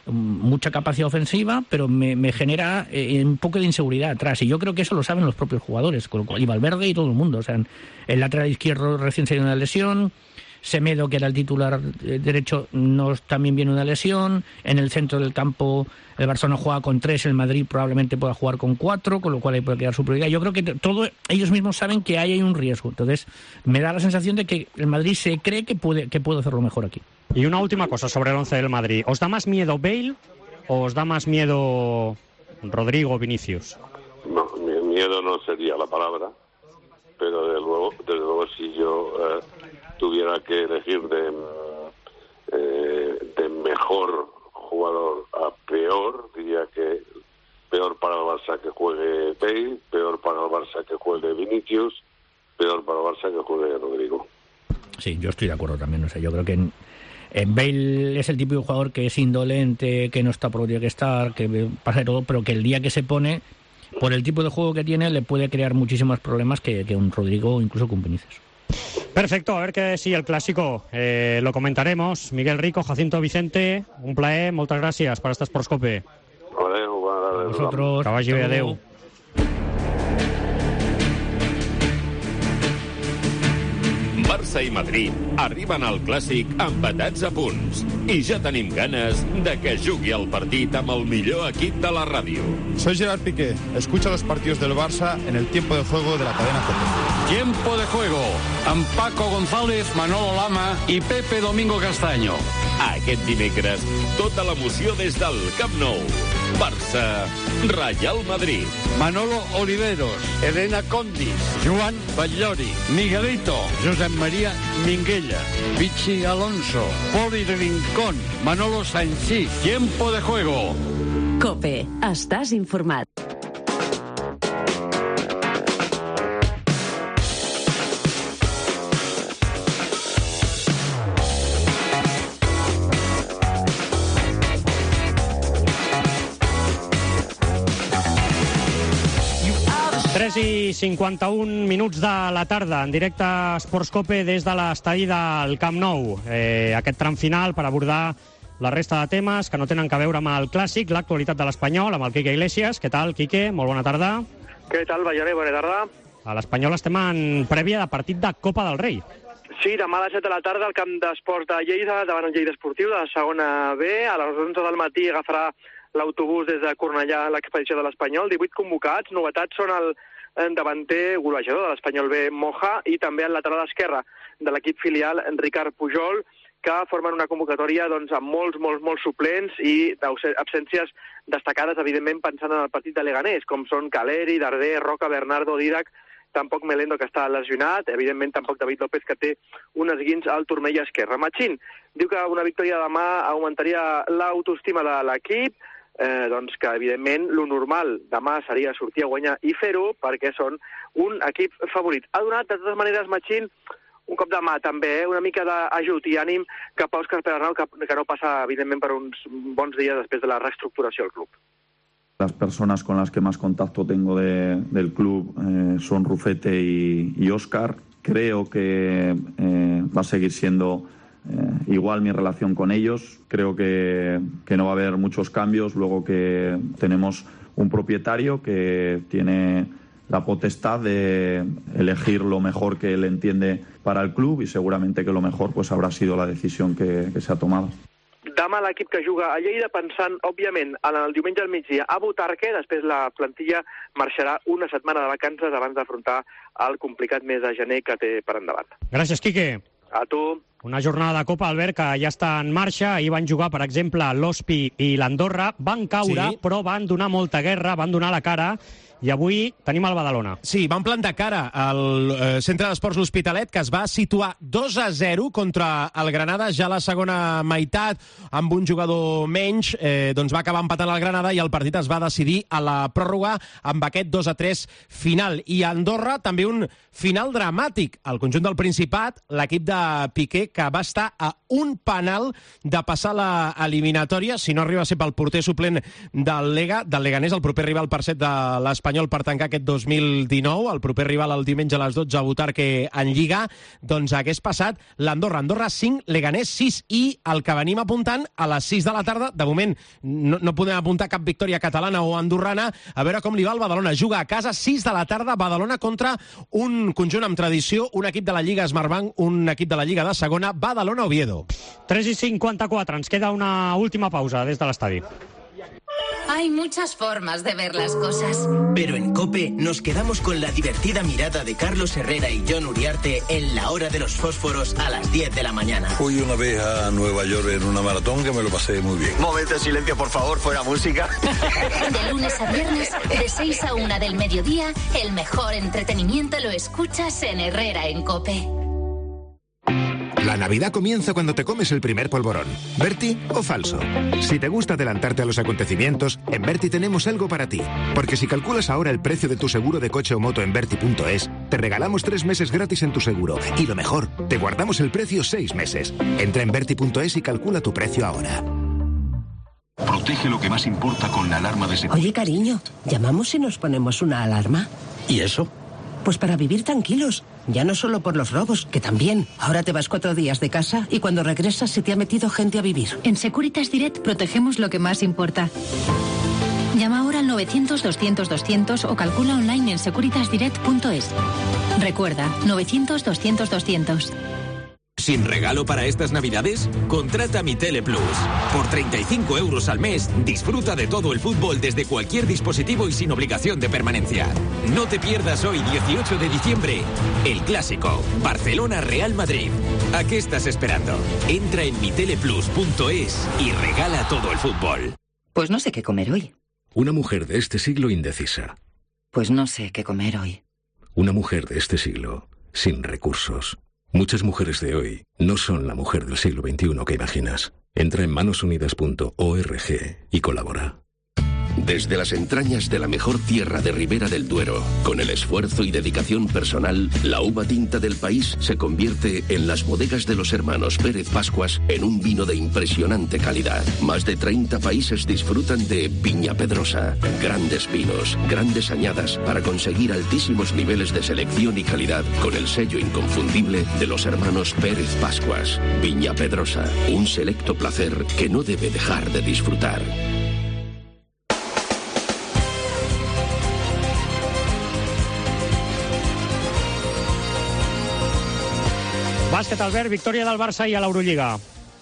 mucha capacidad ofensiva, pero me, me genera eh, un poco de inseguridad atrás. Y yo creo que eso lo saben los propios jugadores, con lo cual, y Valverde y todo el mundo. O sea, el lateral izquierdo recién salió de una lesión, Semedo, que era el titular derecho, nos también viene una lesión. En el centro del campo el Barcelona juega con tres, el Madrid probablemente pueda jugar con cuatro, con lo cual ahí puede quedar su prioridad. Yo creo que todo, ellos mismos saben que ahí hay un riesgo. Entonces me da la sensación de que el Madrid se cree que puede, que puede hacerlo mejor aquí. Y una última cosa sobre el once del Madrid. ¿Os da más miedo Bale o os da más miedo Rodrigo, Vinicius? No, miedo no sería la palabra, pero desde luego, desde luego si yo eh, tuviera que elegir de, eh, de mejor jugador a peor, diría que peor para el Barça que juegue Bale, peor para el Barça que juegue Vinicius, peor para el Barça que juegue Rodrigo. Sí, yo estoy de acuerdo también. O sea, yo creo que en, en Bale es el tipo de jugador que es indolente, que no está por lo que tiene que estar, que pasa de todo, pero que el día que se pone, por el tipo de juego que tiene, le puede crear muchísimos problemas que, que un Rodrigo o incluso con Vinicius. Perfecto, a ver que sí, el clásico eh, lo comentaremos. Miguel Rico, Jacinto Vicente, un plaer, moltes gràcies per estar a Esportscope. Adéu, adéu. Vosotros. Que vagi bé, adéu. Barça i Madrid arriben al Clàssic empatats a punts i ja tenim ganes de que jugui el partit amb el millor equip de la ràdio. Soy Gerard Piqué. Escucha los partidos del Barça en el tiempo de juego de la cadena COPE. Tiempo de juego amb Paco González, Manolo Lama i Pepe Domingo Castaño. Aquest dimecres, tota l'emoció des del Camp Nou. Barça, Real Madrid. Manolo Oliveros, Elena Condis, Joan Batllori, Miguelito, Josep María Minguella, Vichy Alonso, Poli Rincón, Manolo Sanchís. Tiempo de juego. COPE. Estàs informat. tres i cinquanta-un minuts de la tarda, en directe a Esportscope des de l'estadi del Camp Nou. Eh, aquest tram final per abordar la resta de temes que no tenen que veure amb el clàssic, l'actualitat de l'Espanyol, amb el Quique Iglesias. Què tal, Quique? Molt bona tarda. Què tal, Ballaner? Bona tarda. A l'Espanyol estem en prèvia de partit de Copa del Rei. Sí, demà a les set de la tarda al camp d'esports de Lleida, davant el Lleida Esportiu de la segona B. A les onze del matí agafarà l'autobús des de Cornellà a l'expedició de l'Espanyol. divuit convocats. Novetats són el davanter golejador de l'Espanyol B, Moja, i també el lateral esquerre de l'equip filial, Ricard Pujol, que formen una convocatòria doncs, amb molts, molts, molts suplents i absències destacades, evidentment, pensant en el partit de Leganés, com són Caleri, Darder, Roca, Bernardo, Didac, tampoc Melendo, que està lesionat, evidentment tampoc David López, que té un esguins al turmell esquerre. Machín diu que una victòria demà augmentaria l'autoestima de l'equip, eh, doncs que evidentment lo normal demà seria sortir a guanyar i fer-ho perquè són un equip favorit. Ha donat de totes maneres Machín un cop de mà també, eh? una mica d'ajut i ànim cap a Òscar Pedernal, que, que no passa evidentment per uns bons dies després de la reestructuració del club. Las personas con las que más contacto tengo de, del club eh, son Rufete y, y Óscar. Creo que eh, va a seguir siendo eh, igual mi relación con ellos. Creo que, que no va a haber muchos cambios, luego que tenemos un propietario que tiene la potestad de elegir lo mejor que él entiende para el club y seguramente que lo mejor pues habrá sido la decisión que, que se ha tomado. Demà l'equip que juga a Lleida pensant, òbviament, en el diumenge al migdia a Butarque, després la plantilla marxarà una setmana de vacances abans d'afrontar el complicat mes de gener que té per endavant. Gràcies, Quique. A tu. Una jornada de Copa, Albert, que ja està en marxa. Ahir van jugar, per exemple, l'Ospi i l'Andorra. Van caure, sí, però van donar molta guerra, van donar la cara. I avui tenim el Badalona. Sí, van plantar cara al eh, centre d'esports L'Hospitalet, que es va situar dos a zero contra el Granada ja a la segona meitat, amb un jugador menys, eh, doncs va acabar empatant el Granada i el partit es va decidir a la pròrroga amb aquest dos a tres final. I a Andorra també un final dramàtic. El conjunt del Principat, l'equip de Piqué, que va estar a un penal de passar la eliminatòria, si no arriba a ser pel porter suplent del Lega, del Leganés, el proper rival per set de l'Espanyol, l'Espanyol per tancar aquest dos mil dinou, el proper rival el diumenge a les dotze a Butarque en Lliga, doncs hagués passat l'Andorra. Andorra cinc, Leganés sis, i el que venim apuntant a les sis de la tarda, de moment no, no podem apuntar cap victòria catalana o andorrana, a veure com li va el Badalona. Juga a casa, sis de la tarda, Badalona contra un conjunt amb tradició, un equip de la Lliga Smartbank, un equip de la Lliga de segona, Badalona-Oviedo. tres i cinquanta-quatre, ens queda una última pausa des de l'estadi. Hay muchas formas de ver las cosas. Pero en COPE nos quedamos con la divertida mirada de Carlos Herrera y John Uriarte en La Hora de los Fósforos a las diez de la mañana. Fui una vez a Nueva York en una maratón que me lo pasé muy bien. Momento de silencio, por favor, fuera música. De lunes a viernes, de seis a una del mediodía, el mejor entretenimiento lo escuchas en Herrera en COPE. La Navidad comienza cuando te comes el primer polvorón. ¿Berti o falso? Si te gusta adelantarte a los acontecimientos, en Berti tenemos algo para ti. Porque si calculas ahora el precio de tu seguro de coche o moto en Berti punto es, te regalamos tres meses gratis en tu seguro. Y lo mejor, te guardamos el precio seis meses. Entra en Berti punto es y calcula tu precio ahora. Protege lo que más importa con la alarma de seguridad. Oye, cariño, ¿llamamos y nos ponemos una alarma? ¿Y eso? Pues para vivir tranquilos. Ya no solo por los robos, que también. Ahora te vas cuatro días de casa y cuando regresas se te ha metido gente a vivir. En Securitas Direct protegemos lo que más importa. Llama ahora al novecientos, doscientos, doscientos o calcula online en securitas direct punto es. Recuerda, novecientos, doscientos, doscientos. ¿Sin regalo para estas Navidades? Contrata Mi Tele Plus. Por treinta y cinco euros al mes, disfruta de todo el fútbol desde cualquier dispositivo y sin obligación de permanencia. No te pierdas hoy, dieciocho de diciembre, el clásico Barcelona-Real Madrid. ¿A qué estás esperando? Entra en mi tele plus punto es y regala todo el fútbol. Pues no sé qué comer hoy. Una mujer de este siglo indecisa. Pues no sé qué comer hoy. Una mujer de este siglo sin recursos. Muchas mujeres de hoy no son la mujer del siglo veintiuno que imaginas. Entra en manos unidas punto org y colabora. Desde las entrañas de la mejor tierra de Ribera del Duero, con el esfuerzo y dedicación personal, la uva tinta del país se convierte en las bodegas de los hermanos Pérez Pascuas en un vino de impresionante calidad. Más de treinta países disfrutan de Viña Pedrosa. Grandes vinos, grandes añadas para conseguir altísimos niveles de selección y calidad con el sello inconfundible de los hermanos Pérez Pascuas. Viña Pedrosa, un selecto placer que no debe dejar de disfrutar. Bàsquet, Albert, victòria del Barça i a l'Eurolliga.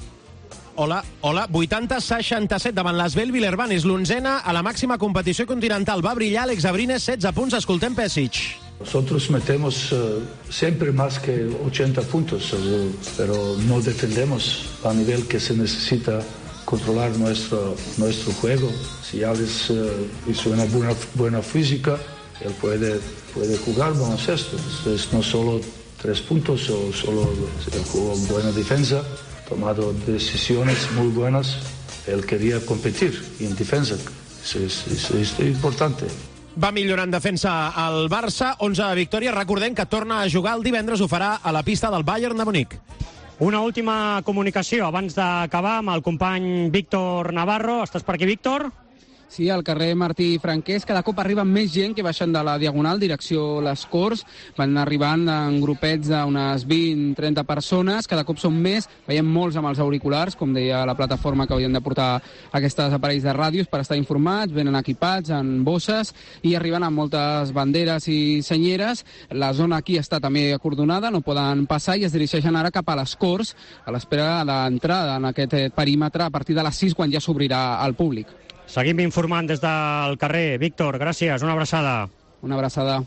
Hola, hola. vuitanta seixanta-set davant l'Asvel Villerban. És l'onzena a la màxima competició continental. Va brillar Alex Abrines, setze punts. Escoltem Pesic. Nosotros metemos uh, siempre más que ochenta puntos, uh, pero no defendemos a nivel que se necesita controlar nuestro, nuestro juego. Si Alex uh, hizo una buena, buena física, él puede, puede jugar baloncesto. Entonces, no solo tres puntos o solo jugó buena defensa, tomado decisiones muy buenas. Él quería competir en defensa. Eso es, eso es importante. Va millorant en defensa al Barça, onze victòries. Recordem que torna a jugar el divendres, ho farà a la pista del Bayern de Munic. Una última comunicació abans d'acabar amb el company Víctor Navarro. Estàs per aquí, Víctor? Sí, al carrer Martí Franquès cada cop arriba més gent que baixen de la Diagonal, direcció les Corts. Van arribant en grupets d'unes vint trenta persones, cada cop són més. Veiem molts amb els auriculars, com deia la plataforma que haurien de portar aquests aparells de ràdios per estar informats, venen equipats en bosses i arriben amb moltes banderes i senyeres. La zona aquí està també acordonada, no poden passar i es dirigeixen ara cap a les Corts a l'espera d'entrada en aquest perímetre a partir de les sis, quan ja s'obrirà al públic. Seguim informant des del carrer. Víctor, gràcies, una abraçada. Una abraçada.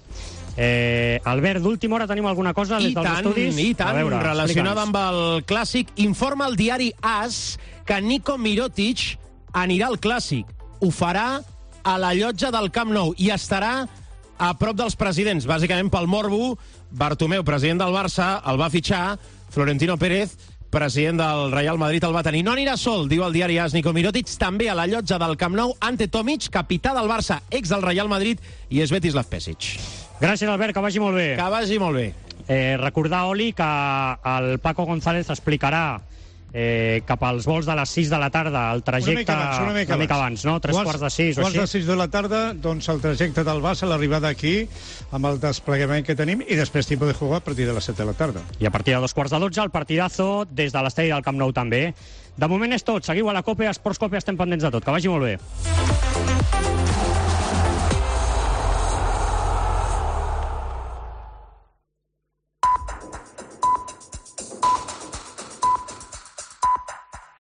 Eh, Albert, d'última hora tenim alguna cosa des dels estudis? I tant, i tant, relacionada amb el Clàssic. Informa el diari AS que Nico Mirotic anirà al Clàssic. Ho farà a la llotja del Camp Nou i estarà a prop dels presidents, bàsicament pel morbo. Bartomeu, president del Barça, el va fitxar. Florentino Pérez, president del Real Madrid, el va tenir. No anirà sol, diu el diari AS. Nico Mirotic també a la llotja del Camp Nou. Ante Tomic, capità del Barça, ex del Real Madrid, i Svetislav Pesic. Gràcies, Albert, que vagi molt bé. Que vagi molt bé. Eh, recordar, Oli, que el Paco González explicarà eh, cap als vols de les sis de la tarda, el trajecte... Una mica abans, una mica, una mica abans, no? Tres quarts, quarts de sis o així. Quarts de sis de la tarda, doncs el trajecte del Barça, l'arribada aquí, amb el desplegament que tenim, i després tipus de jugar a partir de les set de la tarda. I a partir de dos quarts de dotze, el partidazo des de l'estadi del Camp Nou també. De moment és tot. Seguiu a la COPE, a Esports COPE, estem pendents de tot. Que vagi molt bé.